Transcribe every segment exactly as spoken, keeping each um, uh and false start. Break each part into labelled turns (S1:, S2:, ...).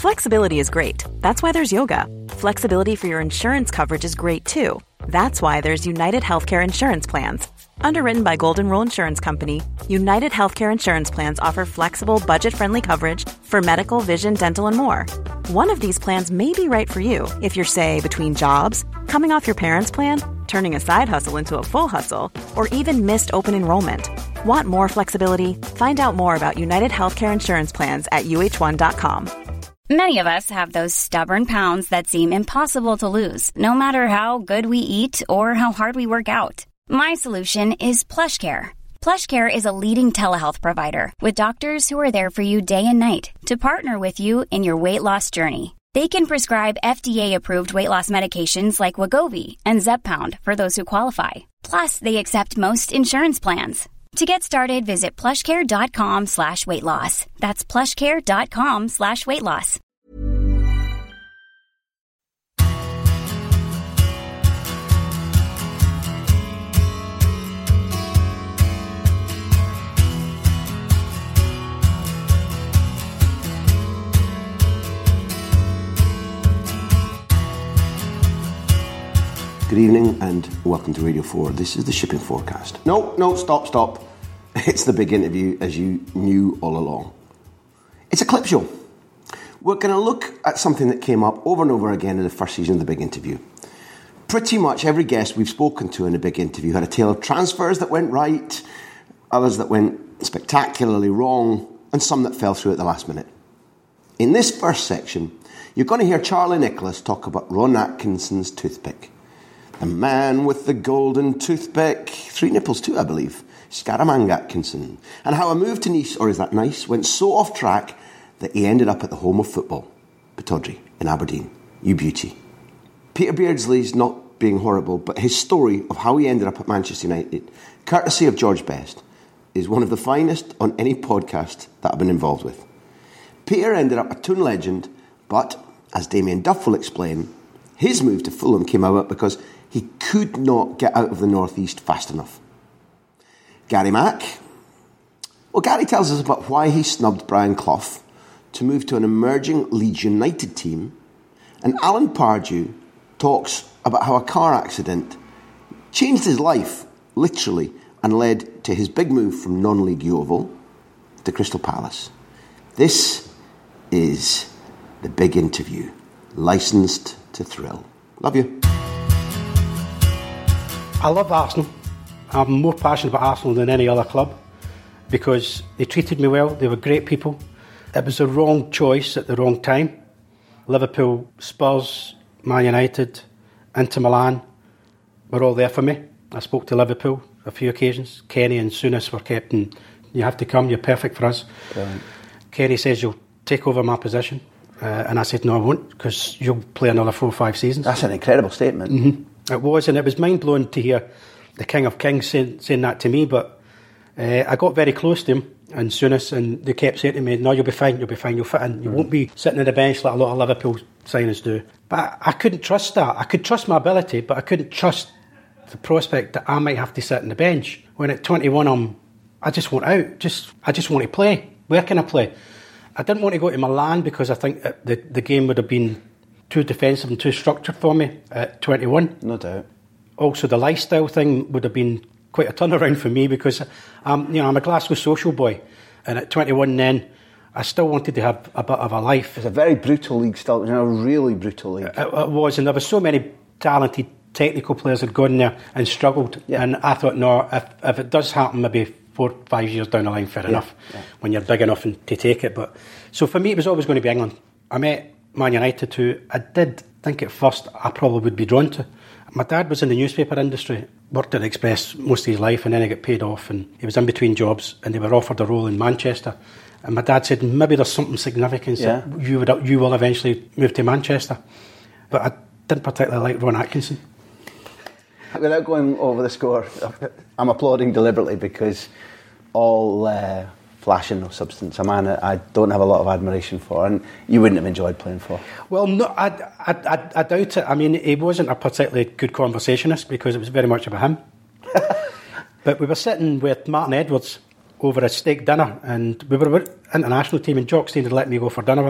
S1: Flexibility is great. That's why there's yoga. Flexibility for your insurance coverage is great too. That's why there's United Healthcare Insurance Plans. Underwritten by Golden Rule Insurance Company, United Healthcare Insurance Plans offer flexible, budget-friendly coverage for medical, vision, dental, and more. One of these plans may be right for you if you're, say, between jobs, coming off your parents' plan, turning a side hustle into a full hustle, or even missed open enrollment. Want more flexibility? Find out more about United Healthcare Insurance Plans at U H one dot com.
S2: Many of us have those stubborn pounds that seem impossible to lose, no matter how good we eat or how hard we work out. My solution is PlushCare. PlushCare is a leading telehealth provider with doctors who are there for you day and night to partner with you in your weight loss journey. They can prescribe F D A-approved weight loss medications like Wegovy and Zepbound for those who qualify. Plus, they accept most insurance plans. To get started, visit plushcare.com slash weight loss. That's plushcare.com slash weight loss.
S3: Good evening and welcome to Radio four. This is the shipping forecast. No, no, stop, stop. It's the big interview, as you knew all along. It's a clip show. We're going to look at something that came up over and over again in the first season of the big interview. Pretty much every guest we've spoken to in the big interview had a tale of transfers that went right, others that went spectacularly wrong, and some that fell through at the last minute. In this first section, you're going to hear Charlie Nicholas talk about Ron Atkinson's toothpick. The man with the golden toothpick, three nipples too, I believe, Scaramanga Atkinson, and how a move to Nice, or is that nice, went so off track that he ended up at the home of football, Pittodrie in Aberdeen. You beauty. Peter Beardsley's not being horrible, but his story of how he ended up at Manchester United, courtesy of George Best, is one of the finest on any podcast that I've been involved with. Peter ended up a Toon legend, but, as Damien Duff will explain, his move to Fulham came about because he could not get out of the North East fast enough. Gary Mack? Well, Gary tells us about why he snubbed Brian Clough to move to an emerging Leeds United team, and Alan Pardew talks about how a car accident changed his life, literally, and led to his big move from non-league Yeovil to Crystal Palace. This is the big interview, licensed to thrill. Love you.
S4: I love Arsenal. I'm more passionate about Arsenal than any other club because they treated me well, they were great people. It was the wrong choice at the wrong time. Liverpool, Spurs, Man United, Inter Milan were all there for me. I spoke to Liverpool a few occasions. Kenny and Souness were kept in, you have to come, you're perfect for us. Brilliant. Kenny says, you'll take over my position. Uh, and I said, no, I won't, because you'll play another four or five seasons.
S5: That's an incredible statement.
S4: Mm-hmm. It was, and it was mind-blowing to hear the King of Kings saying, saying that to me, but uh, I got very close to him and Souness, and they kept saying to me, no, you'll be fine, you'll be fine, you'll fit in. You mm. won't be sitting on the bench like a lot of Liverpool signers do. But I, I couldn't trust that. I could trust my ability, but I couldn't trust the prospect that I might have to sit on the bench. When at twenty-one, I'm, I just want out. Just I just want to play. Where can I play? I didn't want to go to Milan because I think that the, the game would have been too defensive and too structured for me at twenty-one.
S5: No doubt.
S4: Also, the lifestyle thing would have been quite a turnaround for me because um, you know, I'm a Glasgow social boy, and at twenty-one then, I still wanted to have a bit of a life.
S5: It's a very brutal league still. It was a really brutal league.
S4: It, it was, and there were so many talented technical players had gone there and struggled. Yeah. And I thought, no, if, if it does happen, maybe four, five years down the line, fair yeah. enough, yeah. when you're big enough and, to take it. But so for me, it was always going to be England. I met Man United, who I did think at first I probably would be drawn to. My dad was in the newspaper industry, worked at Express most of his life, and then he got paid off, and he was in between jobs, and they were offered a role in Manchester. And my dad said, maybe there's something significant yeah. that you would you will eventually move to Manchester. But I didn't particularly like Ron Atkinson.
S5: Without going over the score, I'm applauding deliberately because all uh, flash and no substance, a man I don't have a lot of admiration for, and you wouldn't have enjoyed playing for.
S4: Well, no, I, I, I, I doubt it. I mean, he wasn't a particularly good conversationist because it was very much about him. But we were sitting with Martin Edwards over a steak dinner, and we were with the international team, and Jock Stein had let me go for dinner with him.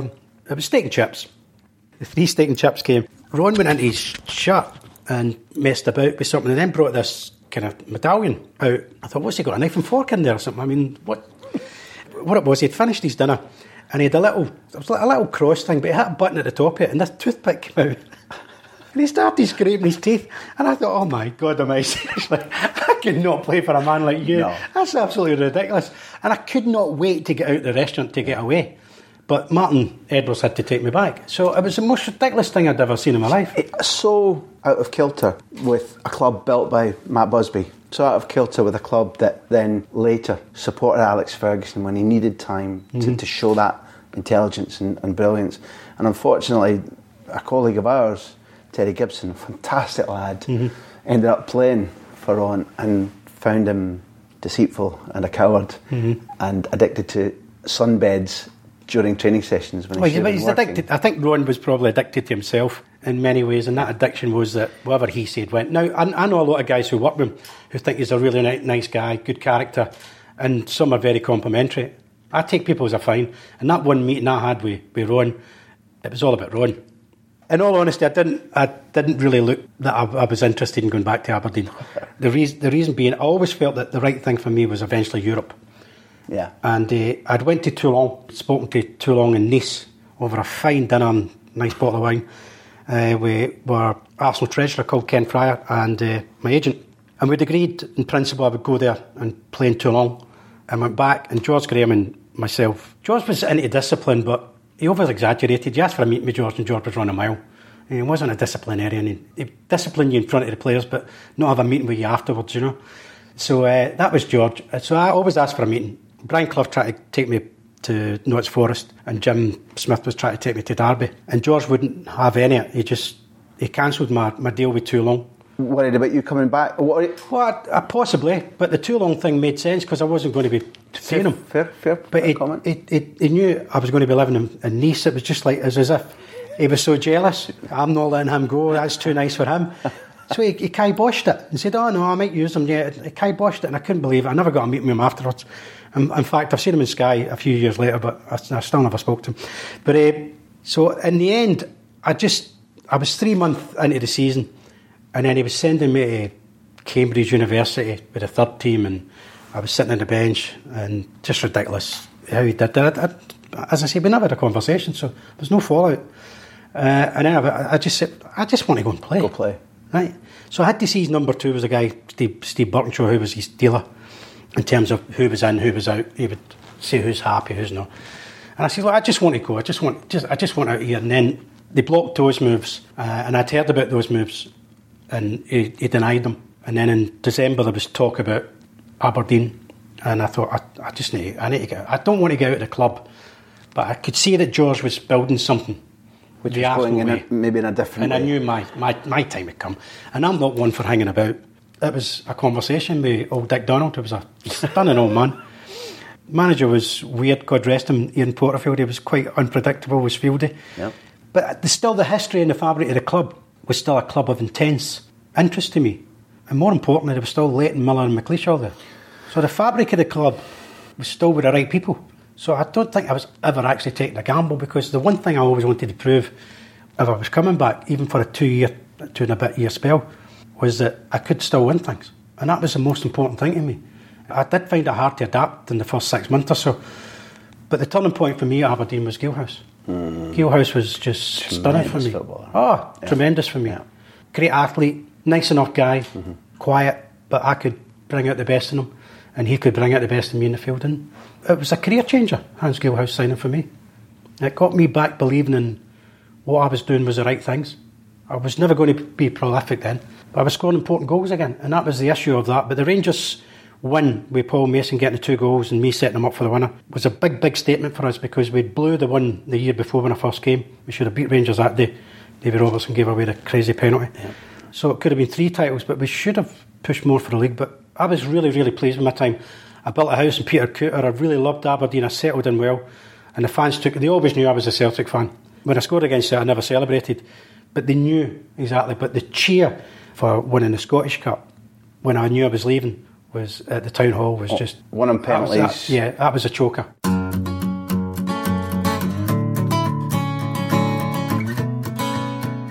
S4: It was steak and chips. The three steak and chips came. Ron went into his shirt and messed about with something and then brought this kind of medallion out. I thought, what's he got, a knife and fork in there or something? I mean, what what it was, he'd finished his dinner and he had a little, it was like a little cross thing, but he had a button at the top of it and this toothpick came out. And he started scraping his teeth. And I thought, oh my God, am I seriously? I could not play for a man like you.
S5: No.
S4: That's absolutely ridiculous. And I could not wait to get out of the restaurant to get away. But Martin Edwards had to take me back. So it was the most ridiculous thing I'd ever seen in my life.
S5: It's so out of kilter with a club built by Matt Busby. So out of kilter with a club that then later supported Alex Ferguson when he needed time mm-hmm. to, to show that intelligence and, and brilliance. And unfortunately, a colleague of ours, Terry Gibson, a fantastic lad, mm-hmm. ended up playing for Ron and found him deceitful and a coward mm-hmm. and addicted to sunbeds during training sessions when he
S4: well,
S5: should have
S4: he's
S5: been working.
S4: addicted. I think Ron was probably addicted to himself in many ways, and that addiction was that whatever he said went. Now, I, I know a lot of guys who work with him who think he's a really ni- nice guy, good character, and some are very complimentary. I take people as a fine, and that one meeting I had with, with Ron, it was all about Ron. In all honesty, I didn't. I didn't really look that I, I was interested in going back to Aberdeen. The reason, the reason being, I always felt that the right thing for me was eventually Europe.
S5: Yeah.
S4: And uh, I'd went to Toulon, spoken to Toulon and Nice over a fine dinner and nice bottle of wine uh, with our Arsenal treasurer called Ken Fryer and uh, my agent. And we'd agreed in principle I would go there and play in Toulon. And went back, and George Graham and myself. George was into discipline, but he over-exaggerated. You asked for a meeting with George, and George was running a mile. He wasn't a disciplinarian. He, he disciplined you in front of the players, but not have a meeting with you afterwards, you know. So uh, that was George. So I always asked for a meeting. Brian Clough tried to take me to Notts Forest, and Jim Smith was trying to take me to Derby. And George wouldn't have any. He just he cancelled my, my deal with Toulon.
S5: Worried about you coming back? What
S4: well, I, I possibly, but the Toulon thing made sense because I wasn't going to be paying him.
S5: Fair, fair,
S4: but
S5: fair
S4: he,
S5: comment.
S4: He, he, he knew I was going to be living in, in Nice. It was just like, it was as if he was so jealous. I'm not letting him go. That's too nice for him. So he, he kiboshed it and said, oh no, I might use him. Yeah, he kiboshed it, and I couldn't believe it. I never got a meeting with him afterwards. In, in fact, I've seen him in Sky a few years later, but I, I still never spoke to him. But uh, so in the end, I just, I was three months into the season, and then he was sending me to Cambridge University with the third team, and I was sitting on the bench, and just ridiculous how he did that. I, I, as I say, we never had a conversation, so there's no fallout. Uh, and then I, I just said, I just want to go and play.
S5: Go play.
S4: Right. So I had to see his number two was a guy, Steve, Steve Burtonshaw, who was his dealer in terms of who was in, who was out. He would say who's happy, who's not. And I said, look, I just want to go. I just want, just, I just want out of here. And then they blocked those moves, uh, and I'd heard about those moves, and he, he denied them. And then in December there was talk about Aberdeen, and I thought, I, I just need, I need to get. I don't want to get out of the club, but I could see that George was building something.
S5: Which was going in a, maybe in a different
S4: and
S5: way.
S4: I knew my, my, my time had come. And I'm not one for hanging about. It was a conversation with old Dick Donald, who was a stunning old man. Manager was weird, God rest him, Ian Porterfield. He was quite unpredictable, was fieldy.
S5: Yep.
S4: But the, still the history and the fabric of the club was still a club of intense interest to me. And more importantly, there was still Leighton, Miller and McLeish all there. So the fabric of the club was still with the right people. So I don't think I was ever actually taking a gamble, because the one thing I always wanted to prove if I was coming back, even for a two-year, two and a bit year spell, was that I could still win things. And that was the most important thing to me. I did find it hard to adapt in the first six months or so. But the turning point for me at Aberdeen was Galehouse. Mm. Galehouse was just
S5: Tremendous
S4: stunning for me.
S5: Footballer.
S4: Oh,
S5: yeah.
S4: Tremendous for me. Yeah. Great athlete, nice enough guy, mm-hmm. quiet, but I could bring out the best in him, and he could bring out the best in me in the field. And it was a career changer, Hans Galehouse signing for me. It got me back believing in what I was doing was the right things. I was never going to be prolific then, but I was scoring important goals again, and that was the issue of that. But the Rangers win with Paul Mason getting the two goals and me setting them up for the winner was a big, big statement for us, because we blew the one the year before when I first came. We should have beat Rangers that day. David Robertson gave away the crazy penalty. Yeah. So it could have been three titles, but we should have pushed more for the league. But I was really, really pleased with my time. I built a house in Peter Cooter. I really loved Aberdeen. I settled in well. And the fans took it. They always knew I was a Celtic fan. When I scored against it, I never celebrated. But they knew exactly. But the cheer for winning the Scottish Cup, when I knew I was leaving, was at the town hall, was oh, just...
S5: One on penalties.
S4: That, yeah, that was a choker.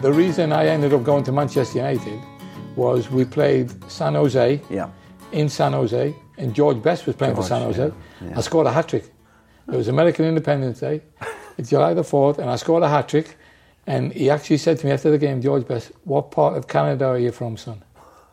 S6: The reason I ended up going to Manchester United was we played San Jose,
S5: Yeah.
S6: in San Jose, and George Best was playing
S5: George,
S6: for San Jose.
S5: yeah, yeah.
S6: I scored a hat-trick. It was American Independence Day, it's July the fourth, and I scored a hat-trick, and he actually said to me after the game, George Best, what part of Canada are you from, son?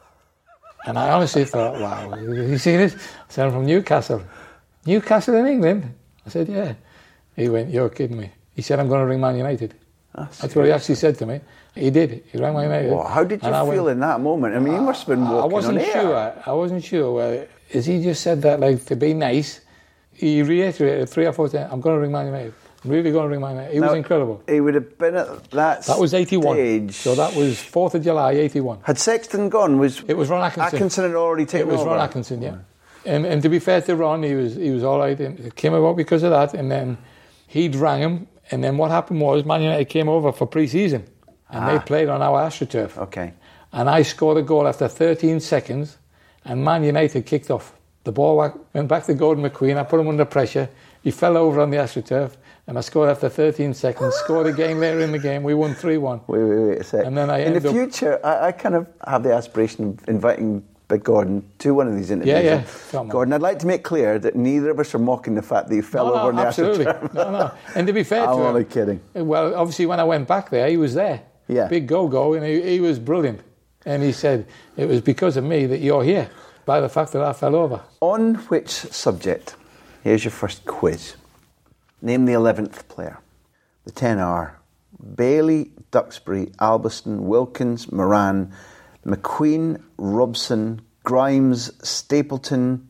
S6: And I honestly thought, wow, you see this? I said, I'm from Newcastle. Newcastle in England? I said, yeah. He went, you're kidding me. He said, I'm going to ring Man United. That's, That's what he actually said to me. He did. He rang Man United.
S5: Well, how did you
S6: and
S5: feel
S6: went,
S5: in that moment? I mean, you must have been walking
S6: I wasn't
S5: on air.
S6: sure. I wasn't sure. Well, as he just said that, like, to be nice, he reiterated three or four times, I'm going to ring Man United. I'm really going to ring Man United. He
S5: now,
S6: was incredible.
S5: He would have been at that
S6: That was eighty-one.
S5: Stage.
S6: So that was fourth of July, eighty-one.
S5: Had Sexton gone? Was
S6: It was Ron Atkinson.
S5: Atkinson had already taken
S6: It was
S5: over?
S6: Ron Atkinson, yeah. And, and to be fair to Ron, he was he was all right. And it came about because of that. And then he'd rang him. And then what happened was Man United came over for pre-season. And
S5: Ah.
S6: they played on our AstroTurf.
S5: Okay.
S6: And I scored a goal after thirteen seconds. And Man United kicked off. The ball went back to Gordon McQueen. I put him under pressure. He fell over on the AstroTurf. And I scored after thirteen seconds. Scored again later in the game. We won three one.
S5: Wait, wait, wait a sec.
S6: And then I
S5: in the
S6: ended up-
S5: future, I, I kind of have the aspiration of inviting Big Gordon to one of these interviews.
S6: Yeah, yeah.
S5: And
S6: Come on.
S5: Gordon, I'd like to make clear that neither of us are mocking the fact that you fell
S6: No,
S5: over
S6: no,
S5: on the
S6: absolutely.
S5: AstroTurf.
S6: No, no. And to be fair to
S5: I'm
S6: him,
S5: only kidding.
S6: well, obviously when I went back there, he was there.
S5: Yeah.
S6: Big go-go, and he, he was brilliant. And he said, it was because of me that you're here, by the fact that I fell over.
S5: On which subject? Here's your first quiz. Name the eleventh player. The ten are Bailey, Duxbury, Albiston, Wilkins, Moran, McQueen, Robson, Grimes, Stapleton,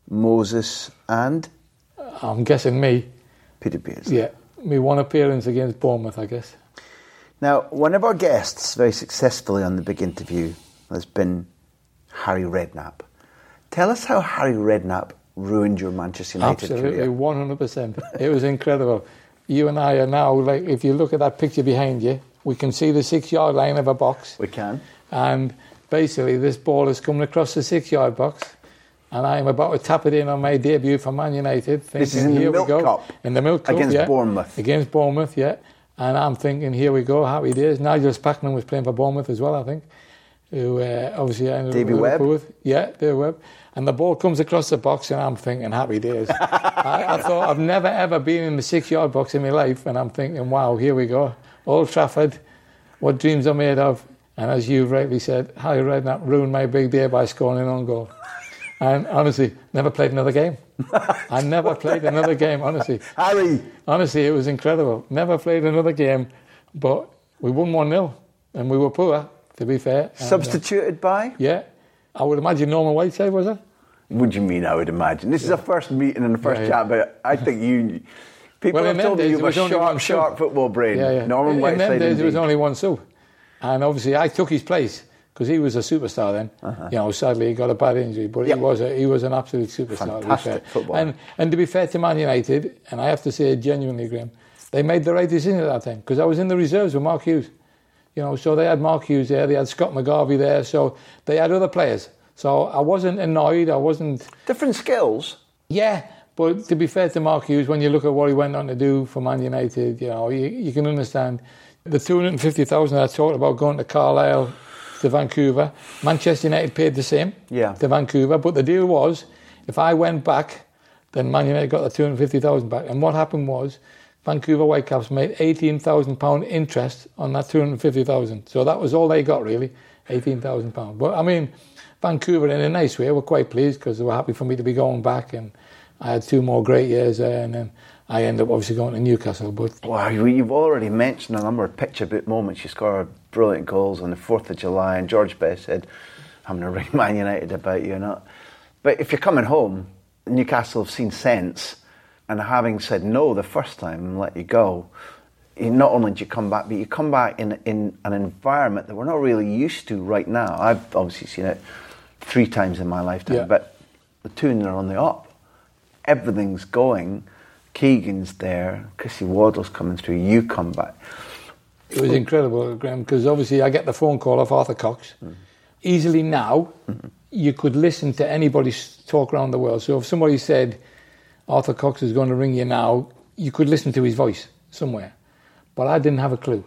S5: Moses, and
S6: I'm guessing me.
S5: Peter Beers.
S6: Yeah, me one appearance against Bournemouth, I guess.
S5: Now, one of our guests very successfully on the big interview has been Harry Redknapp. Tell us how Harry Redknapp ruined your Manchester United
S6: Absolutely,
S5: career.
S6: one hundred percent. It was incredible. You and I are now, like, if you look at that picture behind you, we can see the six-yard line of a box.
S5: We can.
S6: And basically, this ball is coming across the six-yard box, and I am about to tap it in on my debut for Man United. Thinking,
S5: This is in the
S6: here
S5: Milk
S6: we go.
S5: Cup
S6: In the Milk Cup,
S5: against
S6: yeah.
S5: Bournemouth.
S6: Against Bournemouth, yeah. And I'm thinking, here we go, happy days. Nigel Spackman was playing for Bournemouth as well, I think. Who uh, obviously I ended
S5: Davy
S6: up
S5: Webb?
S6: with. Yeah, Davy Webb. And the ball comes across the box, and I'm thinking, happy days. I, I thought, I've never ever been in the six-yard box in my life, and I'm thinking, wow, here we go. Old Trafford, what dreams are made of. And as you rightly said, Harry Redknapp ruined my big day by scoring an own goal. And honestly, never played another game. I never played another game, honestly.
S5: Harry!
S6: Honestly, it was incredible. Never played another game, but we won one nil, and we were poor, to be fair. And, uh,
S5: Substituted by?
S6: yeah. I would imagine Norman Whiteside, was it?
S5: What do you mean, I would imagine? This is a first meeting and a first
S6: Yeah,
S5: chat, but I think you... People
S6: Well, in
S5: have
S6: them
S5: told me
S6: days,
S5: you
S6: it
S5: have a
S6: was only
S5: sharp,
S6: one
S5: sharp
S6: sub.
S5: football brain.
S6: Yeah, yeah.
S5: Norman
S6: in,
S5: Whiteside
S6: in them days,
S5: indeed.
S6: there was only one sub. And obviously, I took his place, because he was a superstar then. Uh-huh. You know, sadly, he got a bad injury, but
S5: Yep.
S6: he was a, he was an absolute superstar.
S5: Fantastic
S6: to be fair.
S5: footballer.
S6: And, and to be fair to Man United, and I have to say genuinely, Graham, they made the right decision at that time, because I was in the reserves with Mark Hughes. You know, so they had Mark Hughes there, they had Scott McGarvey there, so they had other players. So I wasn't annoyed, I wasn't...
S5: Different skills.
S6: Yeah, but to be fair to Mark Hughes, when you look at what he went on to do for Man United, you know, you, you can understand the two hundred fifty thousand I talked about going to Carlisle, to Vancouver. Manchester United paid the same
S5: Yeah.
S6: to Vancouver, but the deal was, if I went back, then Man United got the two hundred fifty thousand back. And what happened was, Vancouver Whitecaps made eighteen thousand pounds interest on that two hundred fifty thousand. So that was all they got, really, eighteen thousand pounds. But, I mean, Vancouver, in a nice way, were quite pleased because they were happy for me to be going back, and I had two more great years there, and then I ended up obviously going to Newcastle. But
S5: Wow, you've already mentioned a number of picture book moments. You scored brilliant goals on the fourth of July, and George Best said, I'm going to ring Man United about you. Not. But if you're coming home, Newcastle have seen sense, and having said no the first time and let you go, you not only did you come back, but you come back in, in an environment that we're not really used to right now. I've obviously seen it three times in my lifetime,
S6: Yeah.
S5: but the Toon are on the up. Everything's going. Keegan's there, Chrissy Waddle's coming through, you come back.
S6: it was incredible, Graham, because obviously I get the phone call off Arthur Cox. Mm. Easily now, mm-hmm. you could listen to anybody talk around the world. So if somebody said, Arthur Cox is going to ring you now, you could listen to his voice somewhere. But I didn't have a clue.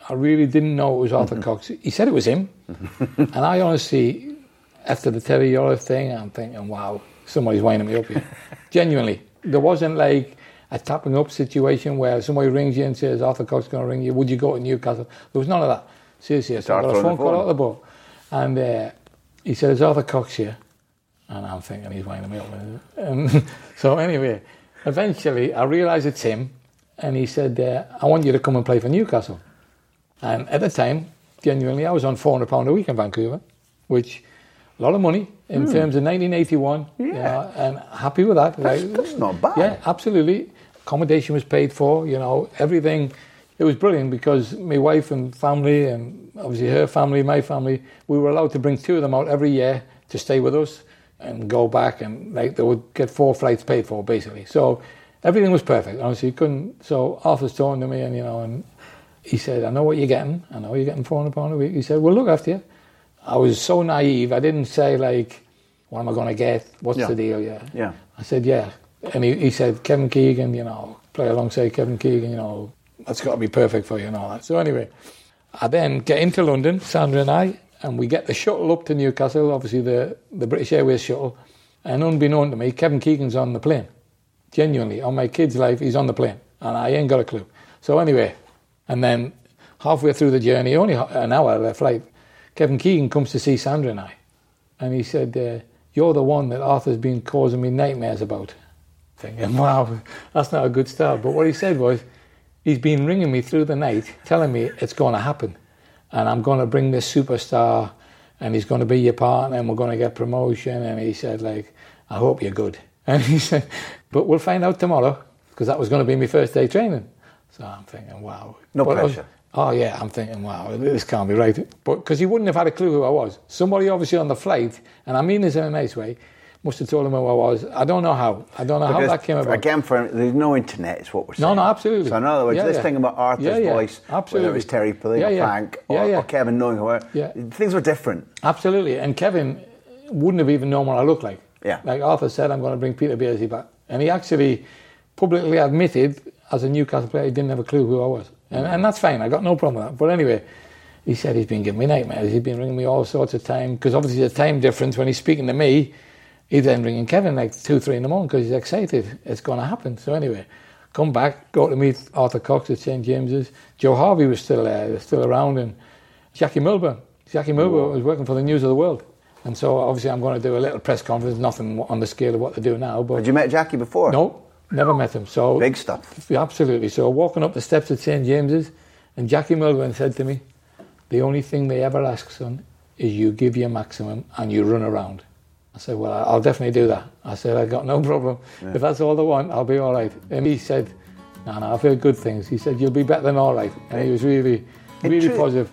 S6: I really didn't know it was Arthur mm-hmm. Cox. He said it was him. And I honestly, after the Terry Yolla thing, I'm thinking, wow, somebody's winding me up here. Genuinely. There wasn't like a tapping up situation where somebody rings you and says, Arthur Cox is going to ring you, would you go to Newcastle? There was none of that. Seriously, so I got a phone call out of the boat. And uh, he said, is Arthur Cox here? And I'm thinking, he's winding me up. And so anyway, eventually I realised it's him. And he said, uh, I want you to come and play for Newcastle. And at the time, genuinely, I was on four hundred pounds a week in Vancouver, which a lot of money in mm. terms of nineteen eighty-one. Yeah. You know, and happy with that.
S5: That's,
S6: like,
S5: that's not bad.
S6: Yeah, absolutely. Accommodation was paid for, you know, everything. It was brilliant because my wife and family, and obviously her family, my family, we were allowed to bring two of them out every year to stay with us and go back, and like they would get four flights paid for, basically. So everything was perfect. Honestly, you couldn't. So Arthur's talking to me, and you know, and he said, I know what you're getting. I know you're getting four hundred pounds a week. He said, we'll look after you. I was so naive. I didn't say, like, what am I going to get? What's yeah. the deal? Yeah.
S5: Yeah.
S6: I said, yeah. And he, he said, Kevin Keegan, you know, play alongside Kevin Keegan, you know, that's got to be perfect for you and all that. So anyway, I then get into London, Sandra and I, and we get the shuttle up to Newcastle, obviously the, the British Airways shuttle. And unbeknown to me, Kevin Keegan's on the plane. Genuinely, on my kid's life, he's on the plane. And I ain't got a clue. So anyway, and then halfway through the journey, only an hour of the flight, Kevin Keegan comes to see Sandra and I. And he said, uh, you're the one that Arthur's been causing me nightmares about. Thinking, wow, that's not a good start. But what he said was, he's been ringing me through the night, telling me it's going to happen. And I'm going to bring this superstar, and he's going to be your partner, and we're going to get promotion. And he said, like, I hope you're good. And he said, but we'll find out tomorrow, because that was going to be my first day training. So I'm thinking, wow.
S5: No
S6: but
S5: pressure.
S6: Was, oh, yeah, I'm thinking, wow, this can't be right. But because he wouldn't have had a clue who I was. Somebody obviously on the flight, and I mean this in a nice way, must have told him who I was. I don't know how. I don't know because how that came about.
S5: Again, for, there's no internet, is what we're saying.
S6: No, no, absolutely.
S5: So in other words,
S6: yeah,
S5: this
S6: yeah.
S5: thing about Arthur's
S6: yeah, yeah.
S5: voice,
S6: absolutely.
S5: whether it was Terry Pulling
S6: yeah,
S5: or
S6: yeah.
S5: Frank or,
S6: yeah, yeah.
S5: or Kevin knowing who I
S6: yeah.
S5: things were different.
S6: Absolutely. And Kevin wouldn't have even known what I looked like.
S5: Yeah.
S6: Like Arthur said, I'm going to bring Peter Beardsley back. And he actually publicly admitted, as a Newcastle player, he didn't have a clue who I was. And, and that's fine. I got no problem with that. But anyway, he said he's been giving me nightmares. He's been ringing me all sorts of time. Because obviously there's a time difference when he's speaking to me. He's then ringing Kevin like two, three in the morning because he's excited. It's going to happen. So anyway, come back, go to meet Arthur Cox at Saint James's. Joe Harvey was still there, still around, and Jackie Milburn. Jackie Milburn was working for the News of the World. And so obviously I'm going to do a little press conference, nothing on the scale of what they do now. But
S5: had you met Jackie before?
S6: No, never met him. So
S5: big stuff.
S6: Absolutely. So walking up the steps at Saint James's, and Jackie Milburn said to me, the only thing they ever ask, son, is you give your maximum and you run around. I said, well, I'll definitely do that. I said, I got no problem. Yeah. If that's all they want, I'll be all right. And he said, no, no, I feel good things. He said, you'll be better than all right. And he was really, really
S5: true.
S6: positive.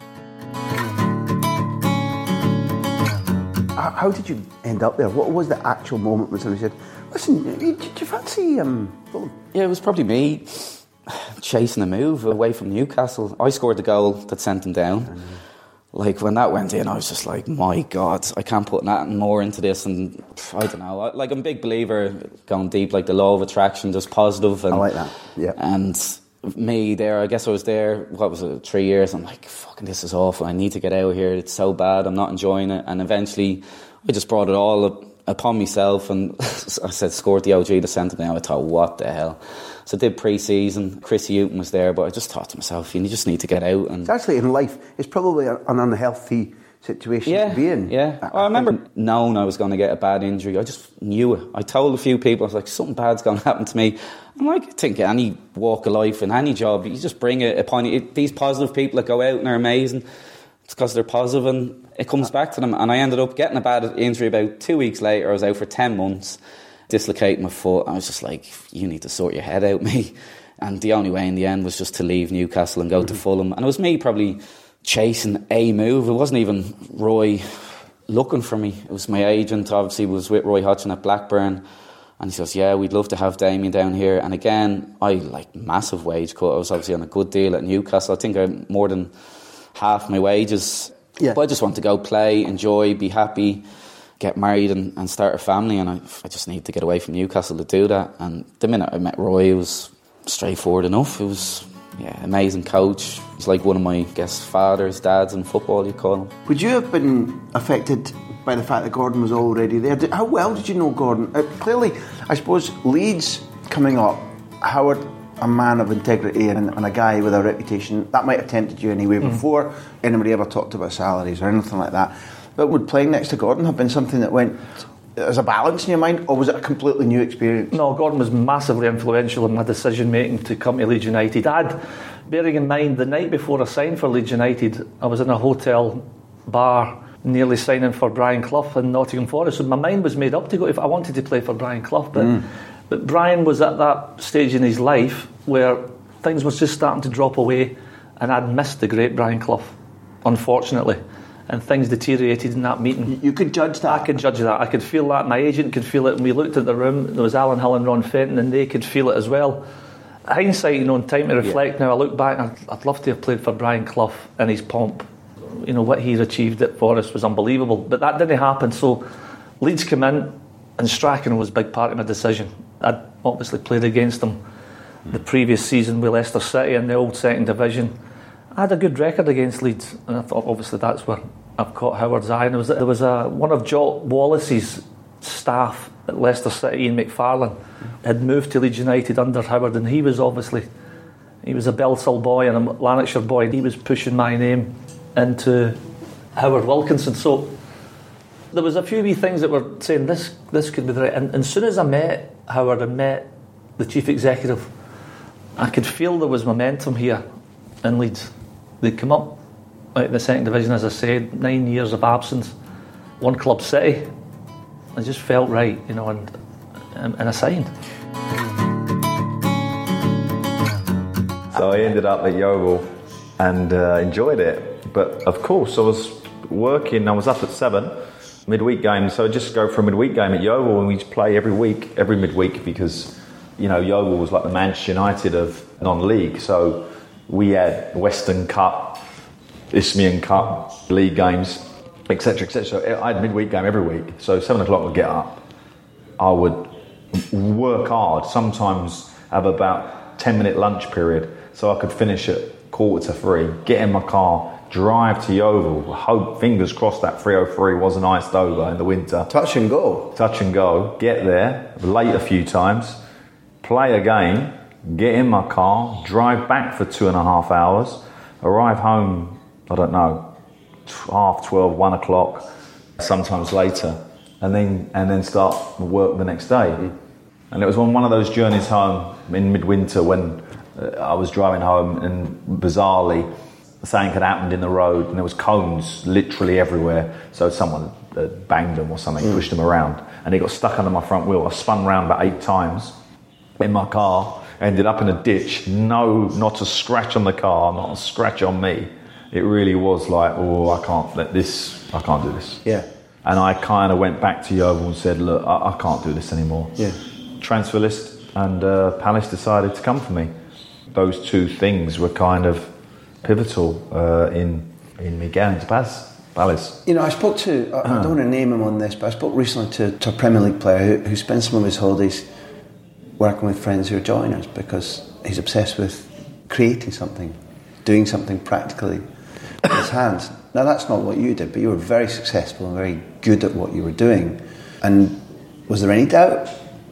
S5: How did you end up there? What was the actual moment when somebody said, listen, did you fancy um, Fulham?
S7: Yeah, it was probably me chasing a move away from Newcastle. I scored the goal that sent them down. Mm-hmm. Like, when that went in, I was just like, my God, I can't put nothing more into this. And I don't know, like, I'm a big believer, going deep, like the law of attraction, just positive. And,
S5: I like that, yeah.
S7: And me there, I guess I was there, what was it, three years. I'm like, fucking, this is awful. I need to get out of here. It's so bad. I'm not enjoying it. And eventually, I just brought it all up upon myself. And I said, scored the O G to send it down. I thought, what the hell? So I did pre-season. Chrissy Houghton was there, but I just thought to myself, you just need to get out. And
S5: actually, in life, it's probably an unhealthy situation
S7: yeah,
S5: to be in.
S7: Yeah, I, I remember knowing I was going to get a bad injury. I just knew it. I told a few people, I was like, something bad's going to happen to me. I'm like, I think any walk of life, in any job, you just bring it upon you. These positive people that go out and are amazing, it's because they're positive and it comes back to them. And I ended up getting a bad injury about two weeks later. I was out for ten months. Dislocated my foot. I was just like, you need to sort your head out, me. And the only way in the end was just to leave Newcastle and go mm-hmm. to Fulham. And it was me probably chasing a move. It wasn't even Roy looking for me. It was my agent, obviously, was with Roy Hodgson at Blackburn. And he says, yeah, we'd love to have Damien down here. And again, I like massive wage cut. I was obviously on a good deal at Newcastle. I think I had more than half my wages. Yeah. But I just want to go play, enjoy, be happy, get married and, and start a family, and I, I just need to get away from Newcastle to do that. And the minute I met Roy, it was straightforward enough. It was yeah, amazing coach. He's like one of my, I guess, fathers, dads in football, you call him.
S3: Would you have been affected by the fact that Gordon was already there? How well did you know Gordon? Uh, clearly, I suppose, Leeds coming up, Howard, a man of integrity and, and a guy with a reputation, that might have tempted you anyway mm. before anybody ever talked about salaries or anything like that. But would playing next to Gordon have been something that went as a balance in your mind, or was it a completely new experience?
S8: No, Gordon was massively influential in my decision making to come to Leeds United. I'd, bearing in mind, the night before I signed for Leeds United, I was in a hotel bar nearly signing for Brian Clough in Nottingham Forest. So my mind was made up to go. If I wanted to play for Brian Clough, but mm. but Brian was at that stage in his life where things was just starting to drop away, and I'd missed the great Brian Clough, unfortunately. And things deteriorated in that meeting.
S3: You could judge that?
S8: I could judge that. I could feel that. My agent could feel it. When we looked at the room, there was Alan Hill and Ron Fenton, and they could feel it as well. Hindsight, you know, in time to reflect yeah. now, I look back, I'd, I'd love to have played for Brian Clough in his pomp. You know, what he'd achieved at Forest was unbelievable. But that didn't happen. So Leeds came in, and Strachan was a big part of my decision. I'd obviously played against them the previous season with Leicester City in the old second division. I had a good record against Leeds, and I thought obviously that's where I've caught Howard's eye. And there was, there was a, one of Jock Wallace's staff at Leicester City, Ian McFarlane, had moved to Leeds United under Howard, and he was obviously, he was a Belsall boy and a Lanarkshire boy. He was pushing my name into Howard Wilkinson. So there was a few wee things that were saying this this could be the right. And, and as soon as I met Howard and met the chief executive, I could feel there was momentum here in Leeds. They'd come up out of the second division, as I said, nine years of absence, one club city. It just felt right, you know, and and, and I signed.
S9: So I ended up at Yeovil and uh, enjoyed it. But of course, I was working. I was up at seven midweek games, so I just go for a midweek game at Yeovil, and we just play every week, every midweek, because you know Yeovil was like the Manchester United of non-league. So we had Western Cup, Isthmian Cup, league games, et cetera, et cetera. So I had midweek game every week. So seven o'clock would get up. I would work hard. Sometimes have about ten minute lunch period, so I could finish at quarter to three. Get in my car, drive to Yeovil. Hope, fingers crossed, that three oh three wasn't iced over in the winter.
S3: Touch and go.
S9: Touch and go. Get there late a few times. Play a game. Get in my car, drive back for two and a half hours, arrive home, I don't know, half twelve, one o'clock, sometimes later, and then and then start work the next day. Mm. And it was on one of those journeys home in midwinter when uh, I was driving home, and bizarrely something had happened in the road, and there was cones literally everywhere. So someone uh, banged them or something, mm. pushed them around, and it got stuck under my front wheel. I spun round about eight times in my car. Ended up in a ditch, no, not a scratch on the car, not a scratch on me. It really was like, oh, I can't let this, I can't do this.
S3: Yeah.
S9: And I kind of went back to Yeovil and said, look, I, I can't do this anymore.
S3: Yeah.
S9: Transfer list, and uh, Palace decided to come for me. Those two things were kind of pivotal uh, in, in me getting to Palace.
S3: You know, I spoke to, I, uh-huh. I don't want to name him on this, but I spoke recently to, to a Premier League player who, who spent some of his holidays working with friends who are joiners because he's obsessed with creating something, doing something practically with his hands. Now, that's not what you did, but you were very successful and very good at what you were doing. And was there any doubt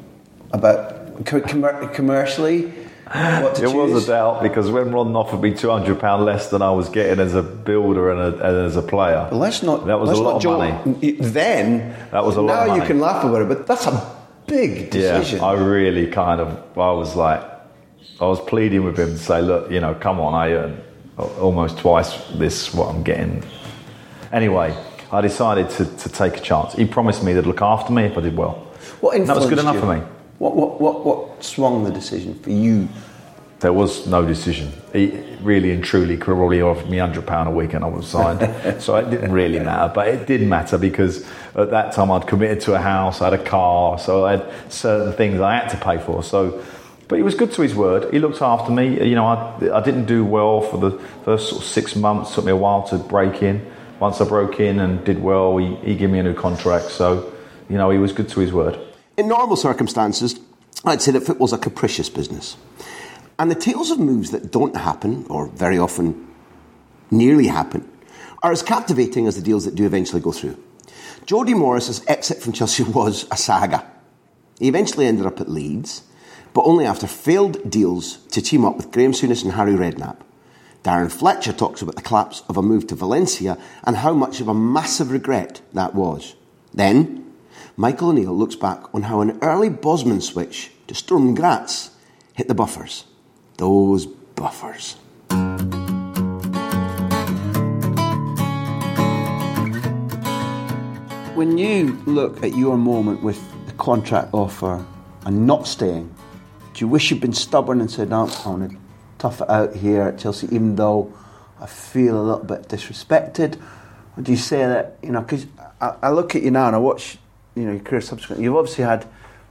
S3: about com- commercially what to
S9: It
S3: choose?
S9: was a doubt, because when Ron offered me two hundred pounds less than I was getting as a builder and, a, and as a player,
S3: well, let's not,
S9: that was
S3: let's
S9: a lot
S3: not
S9: of
S3: joke.
S9: money.
S3: Then,
S9: that was a lot
S3: now
S9: of money.
S3: You can laugh about it, but that's a big decision.
S9: Yeah, I really kind of, I was like, I was pleading with him to say, look, you know, come on, I earn almost twice this, what I'm getting. Anyway, I decided to, to take a chance. He promised me they'd look after me if I did well.
S3: What influenced
S9: that was good enough
S3: you?
S9: for me.
S3: What, what, what, what swung the decision for you?
S9: There was no decision. He really and truly could probably offered me one hundred pounds a week and I would have signed. So it didn't really matter. But it did matter because at that time I'd committed to a house, I had a car, so I had certain things I had to pay for. So, but he was good to his word. He looked after me. You know, I, I didn't do well for the first sort of six months. It took me a while to break in. Once I broke in and did well, he, he gave me a new contract. So, you know, he was good to his word.
S3: In normal circumstances, I'd say that football's a capricious business. And the tales of moves that don't happen, or very often nearly happen, are as captivating as the deals that do eventually go through. Jody Morris's exit from Chelsea was a saga. He eventually ended up at Leeds, but only after failed deals to team up with Graham Souness and Harry Redknapp. Darren Fletcher talks about the collapse of a move to Valencia and how much of a massive regret that was. Then, Michael O'Neill looks back on how an early Bosman switch to Sturm Graz hit the buffers. Those buffers.
S5: When you look at your moment with the contract offer and not staying, do you wish you'd been stubborn and said, no, I want to tough it out here at Chelsea, even though I feel a little bit disrespected? Or do you say that, you know, because I, I look at you now and I watch, you know, your career subsequently, you've obviously had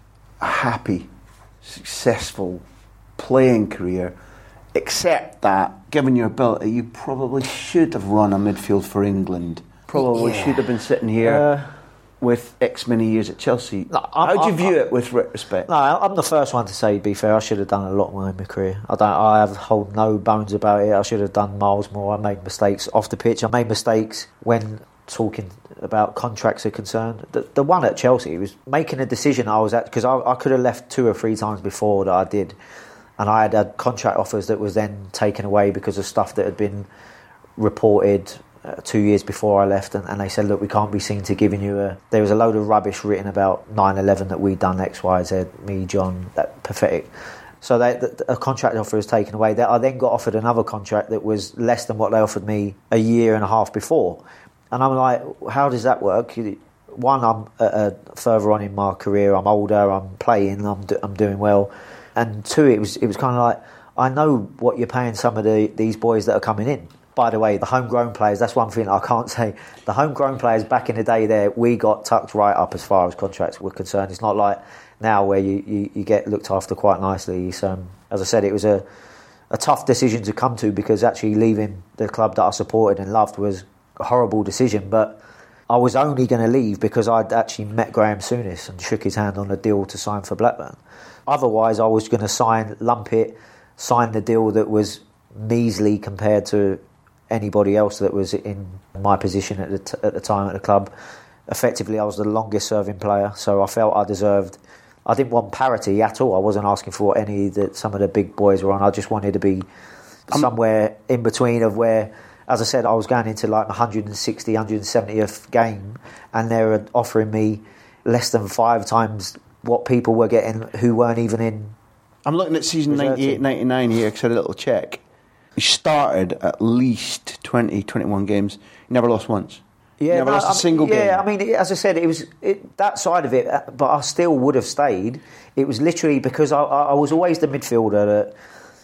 S5: a happy, successful playing career, except that, given your ability, you probably should have run a midfield for England. Probably yeah. should have been sitting here uh, with X many years at Chelsea. No, How do you view I'm, it with respect?
S10: No, I'm the first one to say, to be fair, I should have done a lot more in my career. I don't. I have hold no bones about it. I should have done miles more. I made mistakes off the pitch. I made mistakes when talking about contracts are concerned. The, the one at Chelsea was making a decision I was at, because I, I could have left two or three times before that I did, and I had had contract offers that was then taken away because of stuff that had been reported Uh, two years before I left, and, and they said, look, we can't be seen to giving you a... There was a load of rubbish written about nine eleven that we'd done X, Y, Z, me, John, that pathetic. So they, the, a contract offer was taken away. I then got offered another contract that was less than what they offered me a year and a half before. And I'm like, how does that work? One, I'm uh, uh, further on in my career, I'm older, I'm playing, I'm, do, I'm doing well. And two, it was it was kind of like, I know what you're paying some of the, these boys that are coming in. By the way, the homegrown players, that's one thing I can't say. The homegrown players back in the day there, we got tucked right up as far as contracts were concerned. It's not like now where you, you, you get looked after quite nicely. So, um, as I said, it was a, a tough decision to come to, because actually leaving the club that I supported and loved was a horrible decision. But I was only going to leave because I'd actually met Graham Souness and shook his hand on a deal to sign for Blackburn. Otherwise, I was going to sign, lump it, sign the deal that was measly compared to anybody else that was in my position at the, t- at the time at the club. Effectively, I was the longest serving player, so I felt I deserved... I didn't want parity at all. I wasn't asking for any that some of the big boys were on. I just wanted to be somewhere in between of where, as I said, I was going into like my one hundred sixty, one hundred seventieth game, and they were offering me less than five times what people were getting who weren't even in...
S5: I'm looking at season ninety-eight ninety-nine here, because I had a little check. You started at least twenty, twenty-one games. You never lost once.
S10: Yeah,
S5: never
S10: no,
S5: lost a
S10: I mean,
S5: single
S10: yeah,
S5: game.
S10: Yeah, I mean, as I said, it was it, that side of it, but I still would have stayed. It was literally because I, I was always the midfielder, that,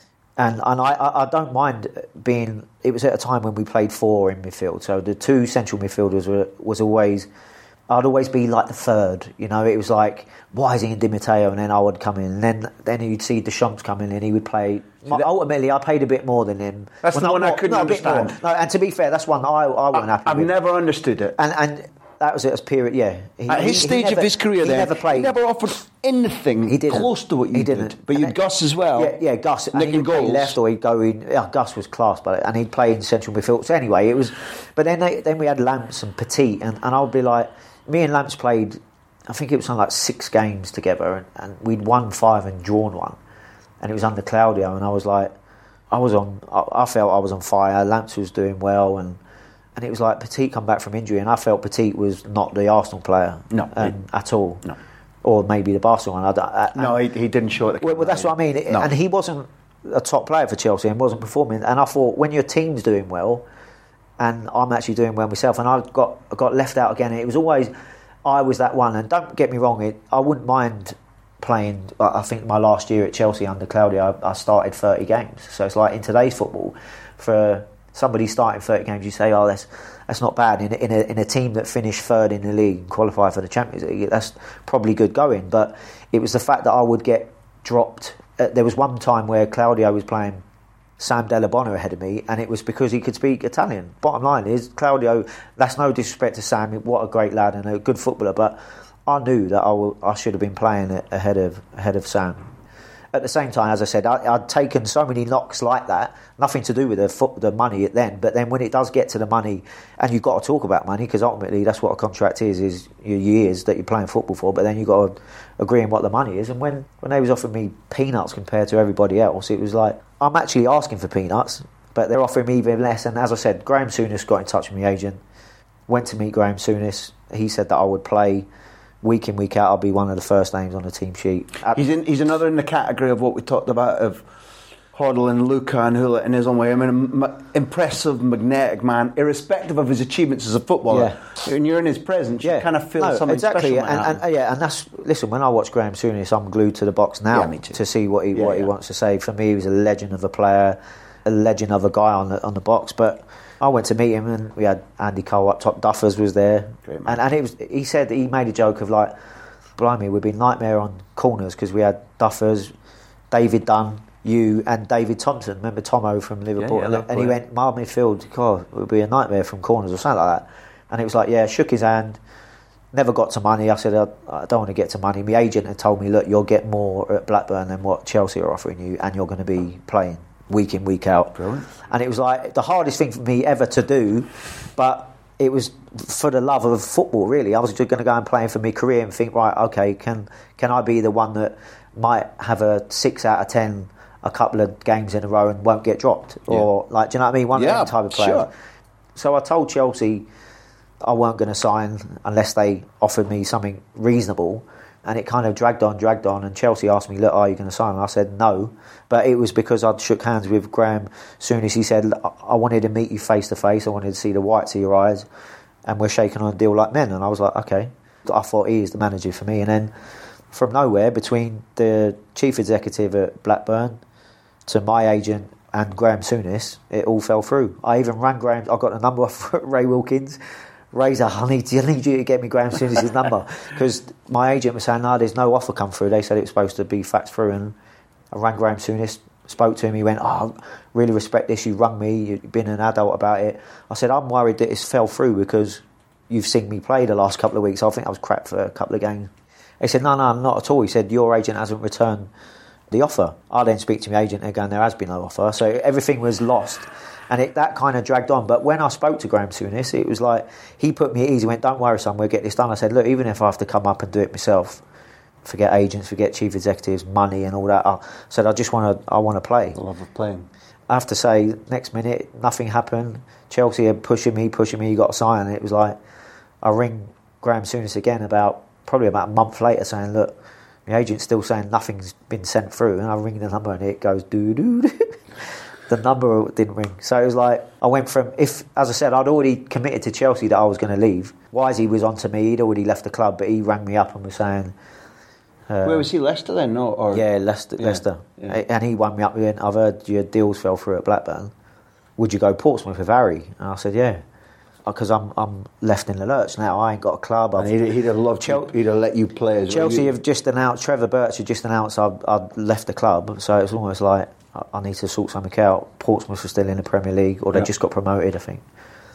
S10: and and I, I don't mind being. It was at a time when we played four in midfield, so the two central midfielders were was always. I'd always be like the third, you know. It was like Wising and Di Matteo, and then I would come in, and then then you'd see Deschamps come in, and he would play. So ultimately, I played a bit more than him.
S5: That's well, the one not, I couldn't not understand.
S10: No, and to be fair, that's one I I wasn't happy
S5: I've
S10: with.
S5: never understood it.
S10: And and that was it as period. Yeah,
S5: he, at his
S10: he,
S5: stage
S10: he never,
S5: of his career,
S10: he
S5: there,
S10: never played.
S5: He never offered anything he close to what you
S10: he didn't.
S5: did. But you'd Gus as well.
S10: Yeah, yeah Gus.
S5: Nicking
S10: and he'd
S5: goals.
S10: play left, or he'd go in. Yeah, Gus was class, but and he'd play in central midfield. So anyway, it was. But then they, then we had Lamps and Petit, and, and I would be like. Me and Lamps played, I think it was something like six games together, and, and we'd won five and drawn one, and it was under Claudio, and I was like, I was on, I, I felt I was on fire. Lamps was doing well, and and it was like Petit come back from injury, and I felt Petit was not the Arsenal player,
S5: no,
S10: um, at all,
S5: no,
S10: or maybe the Barcelona one. I, I,
S5: no, he, he didn't show it.
S10: Well, well, that's what I mean, it, no. And he wasn't a top player for Chelsea and wasn't performing. And I thought, when your team's doing well. And I'm actually doing well myself, and I got I got left out again. It was always I was that one, and don't get me wrong, it, I wouldn't mind playing. I think my last year at Chelsea under Claudio, I, I started thirty games. So it's like in today's football, for somebody starting thirty games, you say, oh, that's that's not bad. In, in a in a team that finished third in the league and qualified for the Champions League, that's probably good going. But it was the fact that I would get dropped. Uh, there was one time where Claudio was playing Sam Della Bona ahead of me, and it was because he could speak Italian. Bottom line is, Claudio, that's no disrespect to Sam, what a great lad and a good footballer, but I knew that I, will, I should have been playing ahead of ahead of Sam. at the same time, as I said, I, I'd taken so many knocks like that, nothing to do with the foot, the money then. But then when it does get to the money, and you've got to talk about money, because ultimately that's what a contract is, is your years that you're playing football for. But then you've got to agree on what the money is. And when, when they was offering me peanuts compared to everybody else, it was like, I'm actually asking for peanuts, but they're offering me even less. And as I said, Graham Souness got in touch with my agent, went to meet Graham Souness. He said that I would play week in, week out. I'll be one of the first names on the team sheet.
S5: He's in, he's another in the category of what we talked about of Hoddle and Luca and Hullet in his own way. I mean, an impressive, magnetic man, irrespective of his achievements as a footballer. Yeah. When you're in his presence, yeah. you kind of feel
S10: no,
S5: something
S10: exactly.
S5: special.
S10: And, and, and, yeah, and that's, listen, when I watch Graham Souness, I'm glued to the box now
S5: yeah,
S10: to see what he
S5: yeah,
S10: what
S5: yeah.
S10: he wants to say. For me, he was a legend of a player, a legend of a guy on the on the box. But I went to meet him, and we had Andy Cole up top. Duffers was there,
S5: Great
S10: and
S5: man.
S10: and it was. He said he made a joke of like, blimey, we'd be nightmare on corners because we had Duffers, David Dunn, you, and David Thompson. Remember Tomo from Liverpool?
S5: Yeah, yeah,
S10: and, and he went, my midfield, God, it would be a nightmare from corners or something like that. And it was like, yeah, shook his hand. Never got to money. I said, I, I don't want to get to money. My agent had told me, look, you'll get more at Blackburn than what Chelsea are offering you, and you're going to be playing week in, week out.
S5: Brilliant.
S10: And it was like the hardest thing for me ever to do, but it was for the love of football, really. I was just going to go and play for my career and think, right, okay, can can I be the one that might have a six out of ten a couple of games in a row and won't get dropped? Or, yeah. like, do you know what I mean? One
S5: yeah,
S10: of them type of player.
S5: Sure.
S10: So I told Chelsea I weren't going to sign unless they offered me something reasonable. And it kind of dragged on, dragged on. And Chelsea asked me, look, are you going to sign? And I said no. But it was because I'd shook hands with Graham Souness. He said, I wanted to meet you face to face. I wanted to see the whites of your eyes. And we're shaking on a deal like men. And I was like, okay. I thought he is the manager for me. And then from nowhere, between the chief executive at Blackburn to my agent and Graham Souness, it all fell through. I even rang Graham. I got a number off Ray Wilkins. Ray's like, I need, I need you to get me Graham Souness' number. Because my agent was saying, no, there's no offer come through. They said it was supposed to be faxed through. And I rang Graham Souness, spoke to him. He went, oh, really respect this. You rung me. You've been an adult about it. I said, I'm worried that it's fell through because you've seen me play the last couple of weeks. I think I was crap for a couple of games. He said, no, no, not at all. He said, your agent hasn't returned the offer. I then speak to my agent again, there has been no offer. So everything was lost. And it, that kind of dragged on. But when I spoke to Graham Souness, it was like, he put me at ease. He went, don't worry, son, we'll get this done. I said, look, even if I have to come up and do it myself, forget agents, forget chief executives, money and all that. I said, I just want to I want to play.
S5: The love of playing.
S10: I have to say, next minute, nothing happened. Chelsea are pushing me, pushing me, you got to sign. And it was like, I ring Graham Souness again about, probably about a month later, saying, look, my agent's still saying nothing's been sent through. And I ring the number and it goes, doo-doo. The number didn't ring. So it was like, I went from, if, as I said, I'd already committed to Chelsea that I was going to leave. Wisey was on to me, he'd already left the club, but he rang me up and was saying... Uh,
S5: Where was he, Leicester then? No, or
S10: yeah, Leicester. Yeah, Leicester. Yeah. And he rang me up and went, I've heard your deals fell through at Blackburn. Would you go Portsmouth with Harry? And I said, yeah. Because I'm I'm left in the lurch now. I ain't got a club.
S5: And he'd, he'd have loved Chelsea. He'd have let you play as well.
S10: Chelsea have just announced, Trevor Birch had just announced I'd, I'd left the club. So it's almost like, I need to sort something out. Portsmouth are still in the Premier League, or they yep. just got promoted, I think.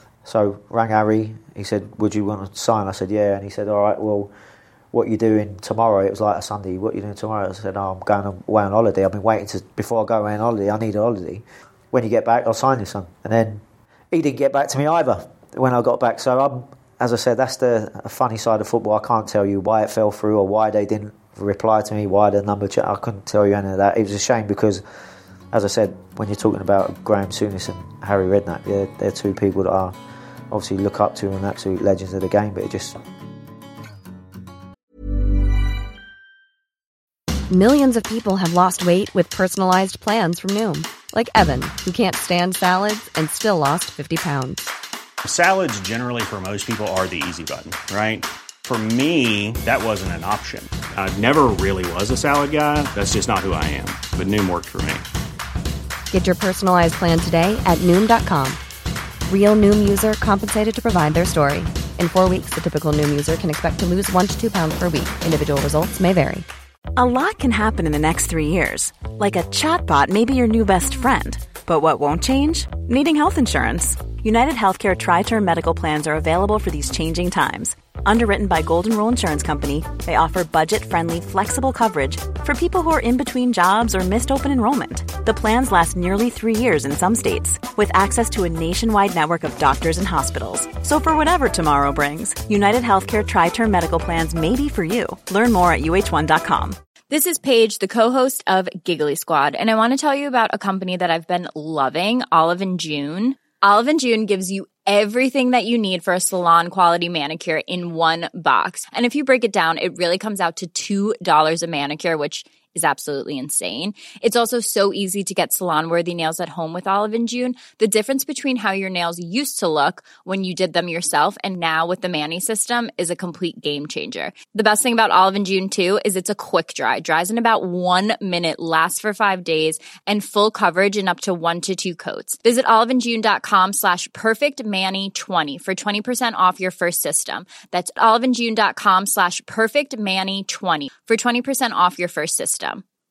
S10: So rang Harry. He said, "Would you want to sign?" I said, "Yeah." And he said, "All right. Well, what are you doing tomorrow?" It was like a Sunday. "What are you doing tomorrow?" I said, "Oh, I'm going away on holiday. I've been waiting to before I go away on holiday. I need a holiday. When you get back, I'll sign you son." And then he didn't get back to me either when I got back. So I'm, as I said, that's the a funny side of football. I can't tell you why it fell through or why they didn't reply to me. Why the number? Ch- I couldn't tell you any of that. It was a shame because, as I said, when you're talking about Graham Souness and Harry Redknapp, they're, they're two people that I obviously look up to and absolute legends of the game, but it just...
S11: Millions of people have lost weight with personalised plans from Noom. Like Evan, who can't stand salads and still lost fifty pounds.
S12: Salads generally for most people are the easy button, right? For me, that wasn't an option. I never really was a salad guy. That's just not who I am. But Noom worked for me.
S11: Get your personalized plan today at Noom dot com. Real Noom user compensated to provide their story. In four weeks, the typical Noom user can expect to lose one to two pounds per week. Individual results may vary.
S1: A lot can happen in the next three years. Like a chatbot may be your new best friend. But what won't change? Needing health insurance. United Healthcare Tri-Term Medical Plans are available for these changing times. Underwritten by Golden Rule Insurance Company, they offer budget-friendly, flexible coverage for people who are in between jobs or missed open enrollment. The plans last nearly three years in some states, with access to a nationwide network of doctors and hospitals. So for whatever tomorrow brings, United Healthcare Tri-Term Medical Plans may be for you. Learn more at U H one dot com.
S13: This is Paige, the co-host of Giggly Squad, and I want to tell you about a company that I've been loving, Olive and June. Olive and June gives you everything that you need for a salon-quality manicure in one box. And if you break it down, it really comes out to two dollars a manicure, which is absolutely insane. It's also so easy to get salon-worthy nails at home with Olive and June. The difference between how your nails used to look when you did them yourself and now with the Mani system is a complete game changer. The best thing about Olive and June, too, is it's a quick dry. Dries in about one minute, lasts for five days, and full coverage in up to one to two coats. Visit oliveandjune.com slash perfectmani20 for twenty percent off your first system. That's oliveandjune.com slash perfectmani20 for twenty percent off your first system.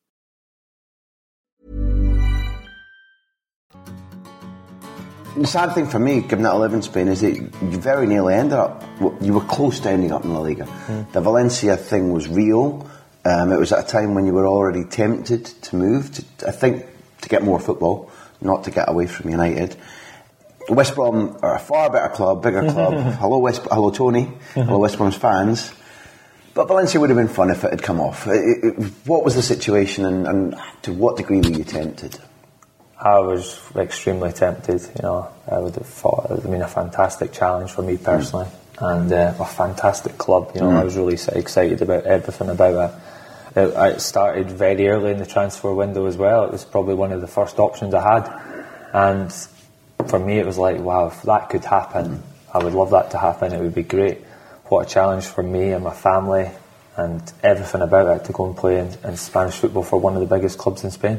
S3: The sad thing for me, given that I live in Spain, is that you very nearly ended up, you were close to ending up in La Liga. Mm. The Valencia thing was real. Um, it was at a time when you were already tempted to move, to, I think, to get more football, not to get away from United. West Brom are a far better club, bigger club. hello, West, hello, Tony. Hello, West Brom's fans. But Valencia would have been fun if it had come off. It, it, what was the situation, and, and to what degree were you tempted?
S14: I was extremely tempted. You know, I would have thought it would have been a fantastic challenge for me personally, mm. and uh, a fantastic club. You know, mm. I was really excited about everything about it. it. It started very early in the transfer window as well. It was probably one of the first options I had, and for me, it was like, wow, if that could happen, mm. I would love that to happen. It would be great. What a challenge for me and my family and everything about it to go and play in, in Spanish football for one of the biggest clubs in Spain.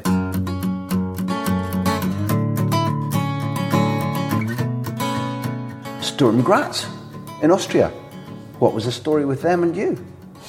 S3: Sturm Graz in Austria. What was the story with them and you?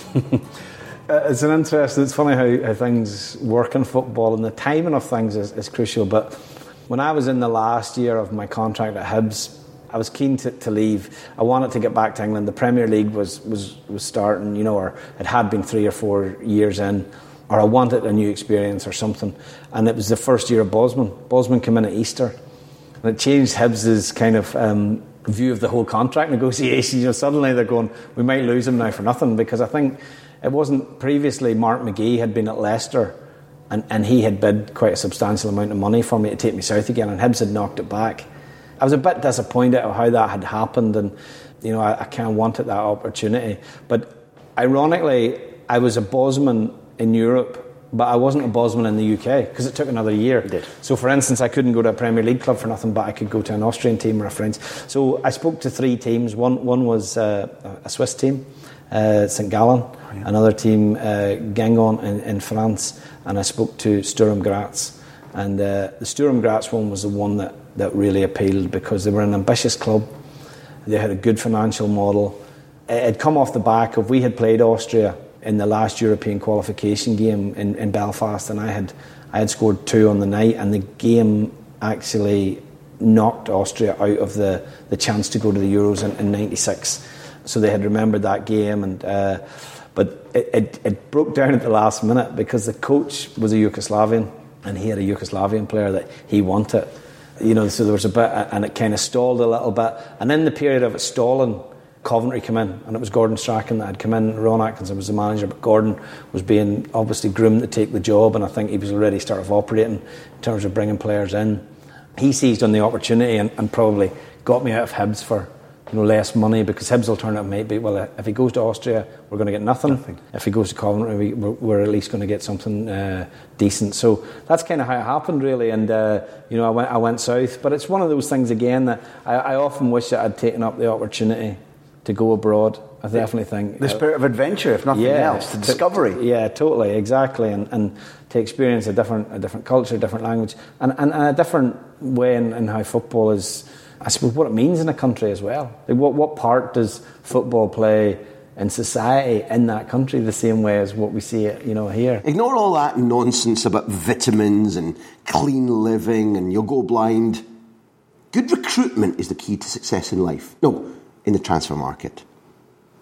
S5: It's an interesting, it's funny how, how things work in football, and the timing of things is, is crucial. But when I was in the last year of my contract at Hibs, I was keen to, to leave. I wanted to get back to England. The Premier League was, was, was starting, you know, or it had been three or four years in, or I wanted a new experience or something. And it was the first year of Bosman. Bosman came in at Easter, and it changed Hibs' kind of um, view of the whole contract negotiations. You know, suddenly they're going, we might lose him now for nothing, because I think it wasn't previously. Mark McGee had been at Leicester, and, and he had bid quite a substantial amount of money for me to take me south again, and Hibs had knocked it back. I was a bit disappointed at how that had happened, and you know, I, I kind of wanted that opportunity. But ironically, I was a Bosman in Europe, but I wasn't a Bosman in the U K, because it took another year. It did. So, for instance, I couldn't go to a Premier League club for nothing, but I could go to an Austrian team or a French. So I spoke to three teams. One one was uh, a Swiss team, uh, Saint Gallen. Oh, yeah. Another team, uh, Guingamp in, in France, and I spoke to Sturm Graz. And uh, the Sturm Graz one was the one that that really appealed, because they were an ambitious club. They had a good financial model. It had come off the back of, we had played Austria in the last European qualification game in, in Belfast, and I had I had scored two on the night, and the game actually knocked Austria out of the, the chance to go to the Euros in, in ninety-six. So they had remembered that game, and uh, but it, it, it broke down at the last minute, because the coach was a Yugoslavian, and he had a Yugoslavian player that he wanted. You know, so there was a bit, and it kind of stalled a little bit. And in the period of it stalling, Coventry came in, and it was Gordon Strachan that had come in. Ron Atkinson was the manager, but Gordon was being obviously groomed to take the job, and I think he was already sort of operating in terms of bringing players in. He seized on the opportunity and, and probably got me out of Hibs for, you know, less money, because Hibs' alternative might be, well, if he goes to Austria, we're going to get nothing. nothing. If he goes to Coventry, we, we're, we're at least going to get something uh, decent. So that's kind of how it happened, really. And uh, you know, I went, I went south. But it's one of those things again that I, I often wish that I'd taken up the opportunity to go abroad. I definitely think
S3: the spirit of adventure, if nothing
S5: yeah,
S3: else, the discovery.
S5: To, yeah, totally, exactly, and and to experience a different a different culture, a different language, and and, and a different way in, in how football is. I suppose what it means in a country as well. Like what what part does football play in society in that country, the same way as what we see it, you know, here?
S3: Ignore all that nonsense about vitamins and clean living and you'll go blind. Good recruitment is the key to success in life. No, in the transfer market.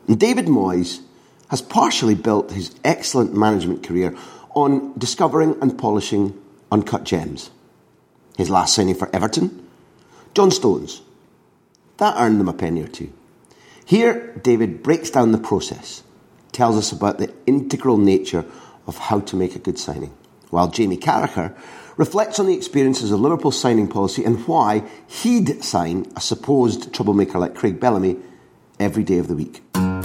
S3: And David Moyes has partially built his excellent management career on discovering and polishing uncut gems. His last signing for Everton, John Stones. That earned them a penny or two. Here, David breaks down the process, tells us about the integral nature of how to make a good signing, while Jamie Carragher reflects on the experiences of Liverpool's signing policy and why he'd sign a supposed troublemaker like Craig Bellamy every day of the week.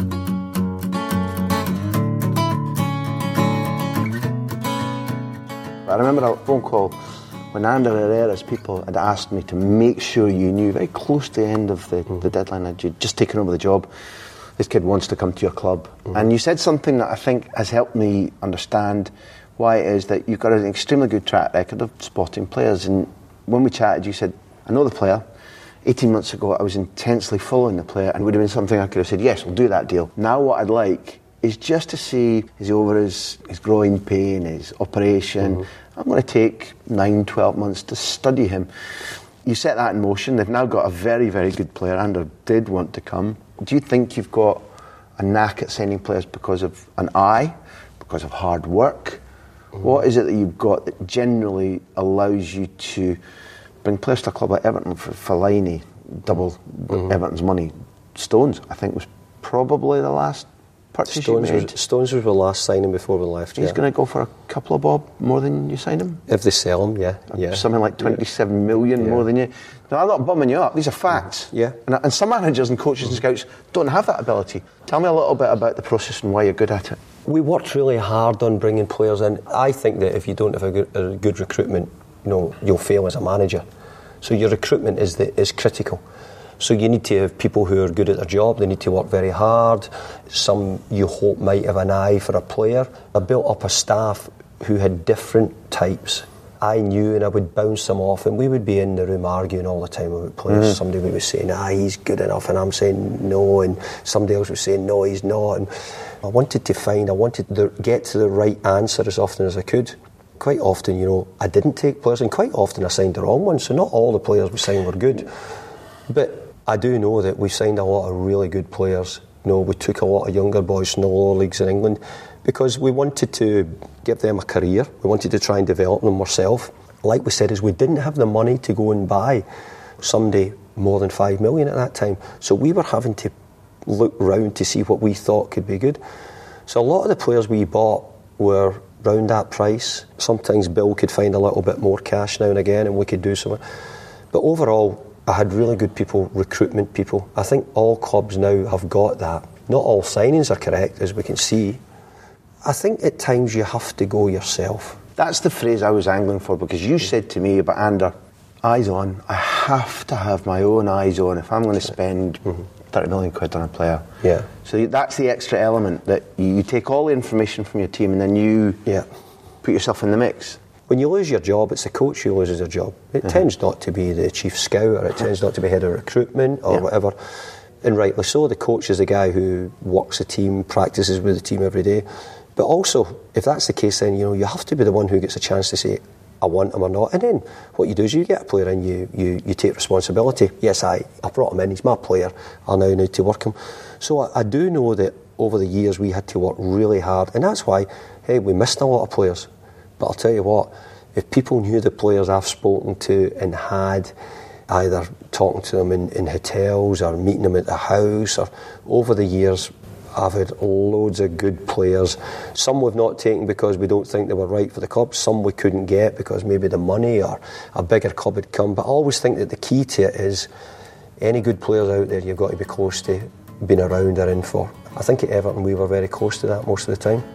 S5: I remember a phone call when Ander Herrera's people had asked me to make sure you knew very close to the end of the, mm. the deadline that you'd just taken over the job. This kid wants to come to your club. Mm. And you said something that I think has helped me understand why it is that you've got an extremely good track record of spotting players. And when we chatted, you said, I know the player. eighteen months ago, I was intensely following the player, and it would have been something I could have said, yes, we'll do that deal. Now what I'd like is just to see, is he over his, his growing pain, his operation? Mm-hmm. I'm going to take nine, twelve months to study him. You set that in motion. They've now got a very, very good player. Ander did want to come. Do you think you've got a knack at signing players because of an eye, because of hard work? Mm-hmm. What is it that you've got that generally allows you to bring players to a club like Everton for Fellaini, double mm-hmm. Everton's money? Stones, I think, was probably the last purchase
S15: Stones
S5: you made.
S15: Was, Stones was the last signing before we left.
S5: He's
S15: yeah.
S5: going to go for a couple of bob more than you signed him?
S15: If they sell him, yeah. yeah.
S5: Something like twenty-seven yeah. million
S15: yeah.
S5: more than you. Now, I'm not bumming you up. These are facts.
S15: Yeah.
S5: And, and some managers and coaches and scouts don't have that ability. Tell me a little bit about the process and why you're good at it.
S15: We worked really hard on bringing players in. I think that if you don't have a good, a good recruitment, you know, you'll fail as a manager. So your recruitment is the, is critical. So you need to have people who are good at their job. They need to work very hard. Some you hope might have an eye for a player. I built up a staff who had different types. I knew, and I would bounce them off, and we would be in the room arguing all the time about players. Mm. Somebody would be saying, ah, he's good enough, and I'm saying no, and somebody else was saying, no, he's not. And I wanted to find, I wanted to get to the right answer as often as I could. Quite often, you know, I didn't take players, and quite often I signed the wrong ones, so not all the players we signed were good. But I do know that we signed a lot of really good players. You know, we took a lot of younger boys from the lower leagues in England because we wanted to give them a career. We wanted to try and develop them ourselves. Like we said, is we didn't have the money to go and buy somebody more than five million at that time. So we were having to look round to see what we thought could be good. So a lot of the players we bought were round that price. Sometimes Bill could find a little bit more cash now and again, and we could do something. But overall, I had really good people, recruitment people. I think all clubs now have got that. Not all signings are correct, as we can see. I think at times you have to go yourself.
S5: That's the phrase I was angling for, because you said to me about Ander, eyes on. I have to have my own eyes on if I'm going to spend mm-hmm. thirty million quid on a player.
S15: Yeah.
S5: So that's the extra element, that you take all the information from your team and then you
S15: yeah.
S5: put yourself in the mix.
S15: When you lose your job, it's the coach who loses their job. It mm-hmm. tends not to be the chief scout, or it tends not to be head of recruitment or yeah. whatever. And rightly so, the coach is the guy who works the team, practices with the team every day. But also, if that's the case, then you know you have to be the one who gets a chance to say, I want him or not. And then what you do is you get a player and you, you, you take responsibility. Yes, I, I brought him in, he's my player, I now need to work him. So I, I do know that over the years we had to work really hard, and that's why, hey, we missed a lot of players. But I'll tell you what, if people knew the players I've spoken to and had either talking to them in, in hotels or meeting them at the house, or over the years, I've had loads of good players. Some we've not taken because we don't think they were right for the club. Some we couldn't get because maybe the money or a bigger club had come. But I always think that the key to it is any good players out there, you've got to be close to being around or in for. I think at Everton we were very close to that most of the time.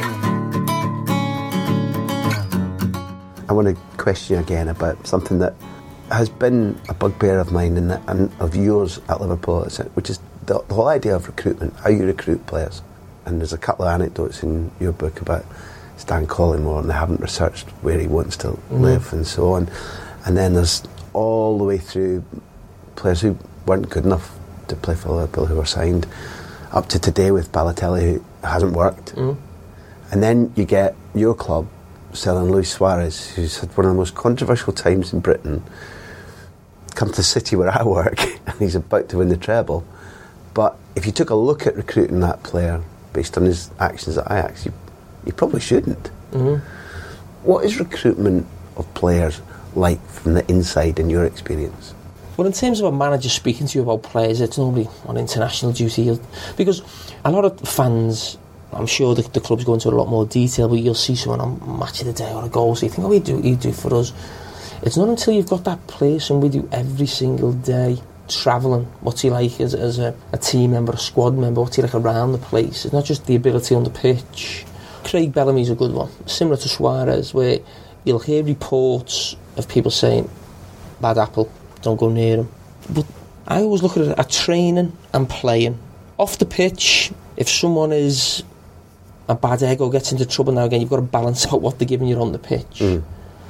S3: I want to question you again about something that has been a bugbear of mine and, and of yours at Liverpool, which is the, the whole idea of recruitment, how you recruit players. And there's a couple of anecdotes in your book about Stan Collymore, and they haven't researched where he wants to mm-hmm. live and so on. And then there's all the way through players who weren't good enough to play for Liverpool who were signed, up to today with Balotelli, who hasn't worked. Mm-hmm. And then you get your club selling Luis Suarez, who's had one of the most controversial times in Britain, come to the city where I work, and he's about to win the treble, But if you took a look at recruiting that player based on his actions at Ajax, you, you probably shouldn't.
S15: Mm-hmm.
S3: What is recruitment of players like from the inside in your experience?
S15: Well, in terms of a manager speaking to you about players, it's normally on international duty. Because a lot of fans, I'm sure the, the clubs go into a lot more detail, but you'll see someone on Match of the Day or a goal, so you think, oh, you do, you do for us. It's not until you've got that place and we do every single day, travelling, what's he like as, as a, a team member, a squad member, what's he like around the place. It's not just the ability on the pitch. Craig Bellamy's a good one, similar to Suarez, where you'll hear reports of people saying, bad apple, don't go near him. But I always look at it at training and playing. Off the pitch, if someone is a bad egg or gets into trouble now again, you've got to balance out what they're giving you on the pitch. Mm.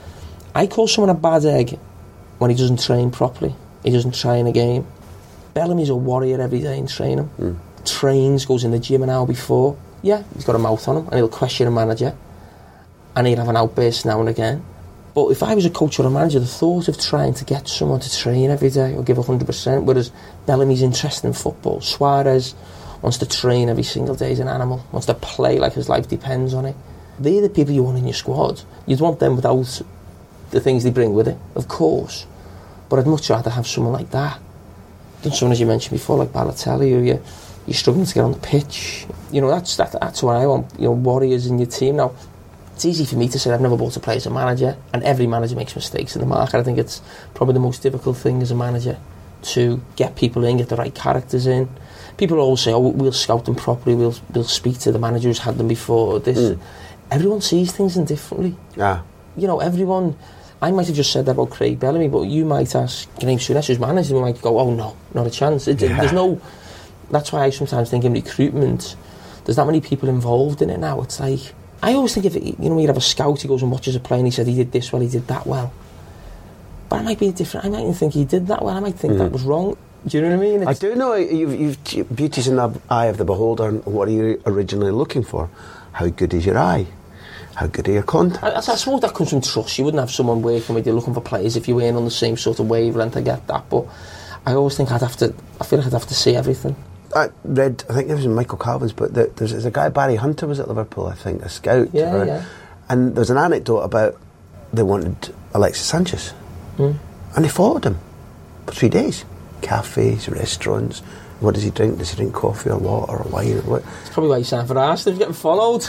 S15: I call someone a bad egg when he doesn't train properly. He doesn't train a game. Bellamy's a warrior every day in training. Mm. Trains, goes in the gym an hour before. Yeah, he's got a mouth on him and he'll question a manager and he'll have an outburst now and again. But if I was a coach or a manager, the thought of trying to get someone to train every day or give one hundred percent, whereas Bellamy's interested in football, Suarez wants to train every single day as an animal, wants to play like his life depends on it. They're the people you want in your squad. You'd want them without the things they bring with it, of course. But I'd much rather have someone like that than someone, as you mentioned before, like Balotelli, who you, you're struggling to get on the pitch. You know, that's that, that's what I want, you know, warriors in your team. Now, it's easy for me to say I've never bought a player as a manager, and every manager makes mistakes in the market. I think it's probably the most difficult thing as a manager to get people in, get the right characters in. People always say, oh, we'll scout them properly, we'll, we'll speak to the manager who's had them before. This, mm. Everyone sees things differently.
S3: Yeah.
S15: You know, everyone... I might have just said that about Craig Bellamy, but you might ask Graham Souness, who's manager, and we might go, oh no, not a chance. It, yeah. There's no... That's why I sometimes think in recruitment, there's that many people involved in it now. It's like... I always think if it, you know, you'd have a scout, he goes and watches a play and he said he did this well, he did that well. But I might be different. I might think he did that well. I might think mm. that was wrong. Do you know what I mean? It's,
S3: I do know you've, you've beauty's in the eye of the beholder. And what are you originally looking for? How good is your eye? How good are your contacts?
S15: I, I suppose that comes from trust. You wouldn't have someone working with you looking for players if you weren't on the same sort of wavelength. I get that, but I always think I'd have to. I feel like I'd have to see everything.
S3: I read, I think it was in Michael Calvin's book, that there's, there's a guy, Barry Hunter was at Liverpool, I think, a scout.
S15: Yeah,
S3: right?
S15: yeah.
S3: And there's an anecdote about they wanted Alexis Sanchez.
S15: Mm.
S3: And they followed him for three days. Cafes, restaurants. What does he drink? Does he drink coffee or water or wine or what?
S15: It's probably why you signed for Arsenal, if you're getting followed.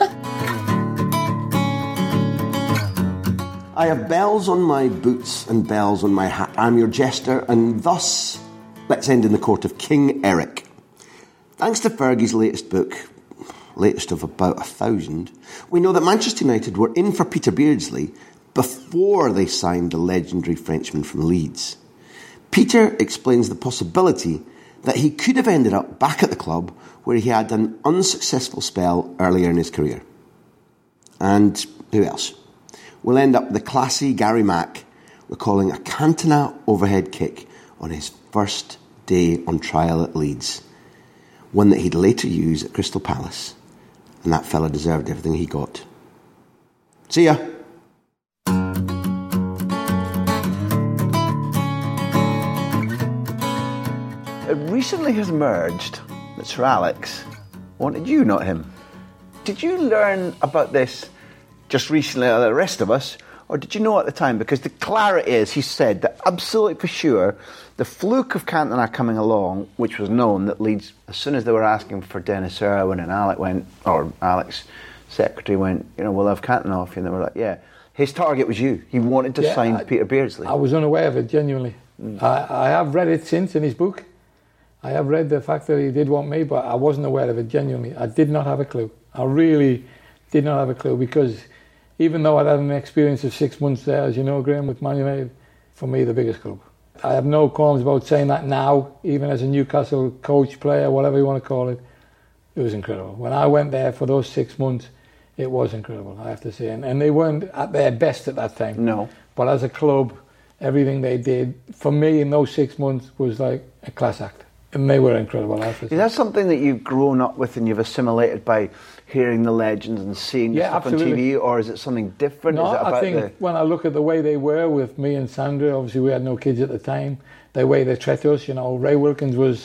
S3: I have bells on my boots and bells on my hat. I'm your jester, and thus let's end in the court of King Eric. Thanks to Fergie's latest book, latest of about a thousand, we know that Manchester United were in for Peter Beardsley before they signed the legendary Frenchman from Leeds. Peter explains the possibility that he could have ended up back at the club where he had an unsuccessful spell earlier in his career. And who else? We'll end up with the classy Gary Mack recalling a Cantona overhead kick on his first day on trial at Leeds, one that he'd later use at Crystal Palace, and that fella deserved everything he got. See ya! It recently has emerged that Sir Alex wanted you, not him. Did you learn about this just recently like the rest of us, or did you know at the time? Because the clarity is, he said that absolutely for sure, the fluke of Cantona coming along, which was known, that Leeds, as soon as they were asking for Dennis Irwin and Alec went, or Alex, secretary went, you know, we'll have Cantona off you, and they were like, yeah. His target was you. He wanted to yeah, sign I, Peter Beardsley.
S6: I was unaware of it, genuinely. Mm. I, I have read it since in his book. I have read the fact that he did want me, but I wasn't aware of it, genuinely. I did not have a clue. I really did not have a clue, because even though I'd had an experience of six months there, as you know, Graham, with Man United, for me, the biggest club. I have no qualms about saying that now, even as a Newcastle coach, player, whatever you want to call it. It was incredible. When I went there for those six months, it was incredible, I have to say. And, and they weren't at their best at that time.
S3: No.
S6: But as a club, everything they did, for me in those six months, was like a class act. And they were incredible. I have to say.
S3: Is that something that you've grown up with and you've assimilated by hearing the legends and seeing
S6: yeah,
S3: stuff
S6: absolutely.
S3: on T V, or is it something different?
S6: No,
S3: is it about
S6: I think
S3: the...
S6: when I look at the way they were with me and Sandra, obviously we had no kids at the time, the way they treated us, you know, Ray Wilkins was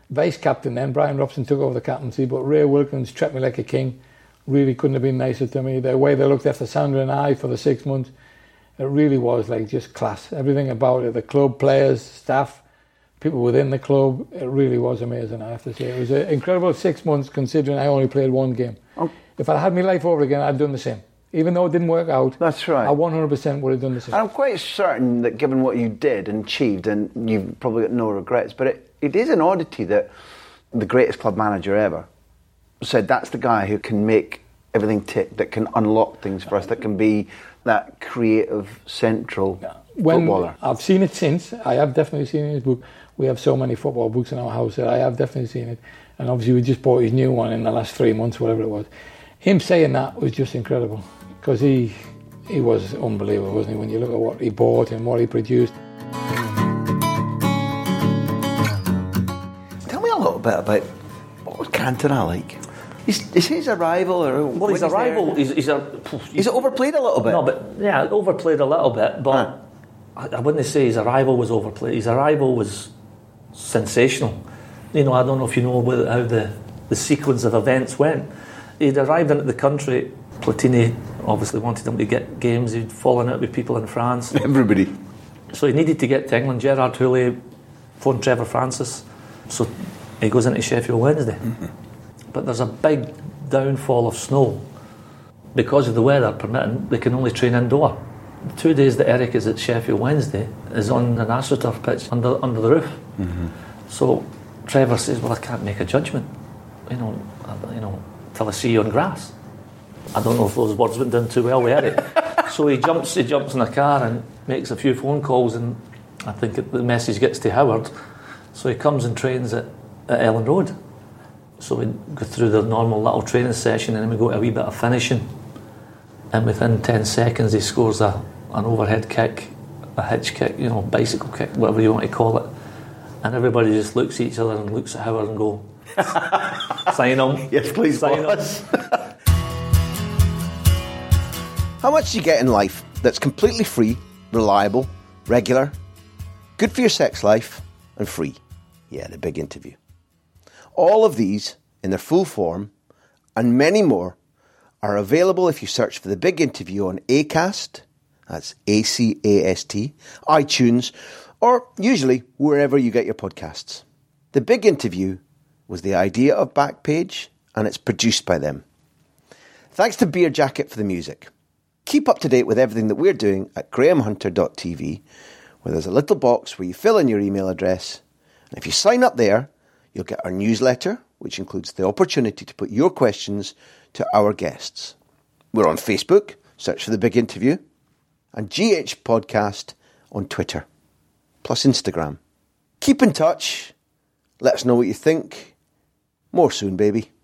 S6: vice captain then. Brian Robson took over the captaincy, but Ray Wilkins treated me like a king. Really couldn't have been nicer to me. The way they looked after Sandra and I for the six months, it really was like just class. Everything about it, the club, players, staff, people within the club, it really was amazing, I have to say. It was an incredible six months considering I only played one game.
S5: Oh.
S6: If I had my life over again, I'd done the same. Even though it didn't work out,
S5: that's right.
S6: I one hundred percent would have done the same.
S5: And I'm quite certain that given what you did and achieved, and you've probably got no regrets, but it, it is an oddity that the greatest club manager ever said that's the guy who can make everything tick, that can unlock things for us, that can be that creative, central
S6: when
S5: footballer.
S6: I've seen it since. I have definitely seen his book. We have so many football books in our house that I have definitely seen it. And obviously we just bought his new one in the last three months, whatever it was. Him saying that was just incredible. Because he he was unbelievable, wasn't he, when you look at what he bought and what he produced.
S5: Tell me a little bit about what was Cantona like? Is, is his arrival or
S8: well, his arrival is he's, a
S5: is it overplayed a little bit?
S8: No, but yeah, overplayed a little bit. But huh. I, I wouldn't say his arrival was overplayed. His arrival was sensational. You know, I don't know if you know how the the sequence of events went. He'd arrived into the country. Platini obviously wanted him to get games. He'd fallen out with people in France.
S5: Everybody.
S8: So he needed to get to England. Gerard Houllier phoned Trevor Francis. So he goes into Sheffield Wednesday. Mm-hmm. But there's a big downfall of snow. Because of the weather permitting, they can only train indoor. The two days that Eric is at Sheffield Wednesday is on an AstroTurf pitch under under the roof. Mm-hmm. So Trevor says, well, I can't make a judgment, you know, you know, till I see you on grass. I don't know if those words went down too well with Eric. So he jumps, he jumps in a car and makes a few phone calls, and I think the message gets to Howard. So he comes and trains at, at Ellen Road. So we go through the normal little training session, and then we go to a wee bit of finishing. And within ten seconds, he scores a an overhead kick, a hitch kick, you know, bicycle kick, whatever you want to call it. And everybody just looks at each other and looks at Howard and go, sign him.
S5: Yes, please,
S8: sign
S5: boss. How much do you get in life that's completely free, reliable, regular, good for your sex life, and free? Yeah, the big interview. All of these, in their full form, and many more, are available if you search for The Big Interview on Acast, that's A C A S T, iTunes, or usually wherever you get your podcasts. The Big Interview was the idea of Backpage, and it's produced by them. Thanks to Beer Jacket for the music. Keep up to date with everything that we're doing at graham hunter dot t v, where there's a little box where you fill in your email address, and if you sign up there, you'll get our newsletter, which includes the opportunity to put your questions to our guests. We're on Facebook, search for The Big Interview, and G H Podcast on Twitter, plus Instagram. Keep in touch. Let us know what you think. More soon, baby.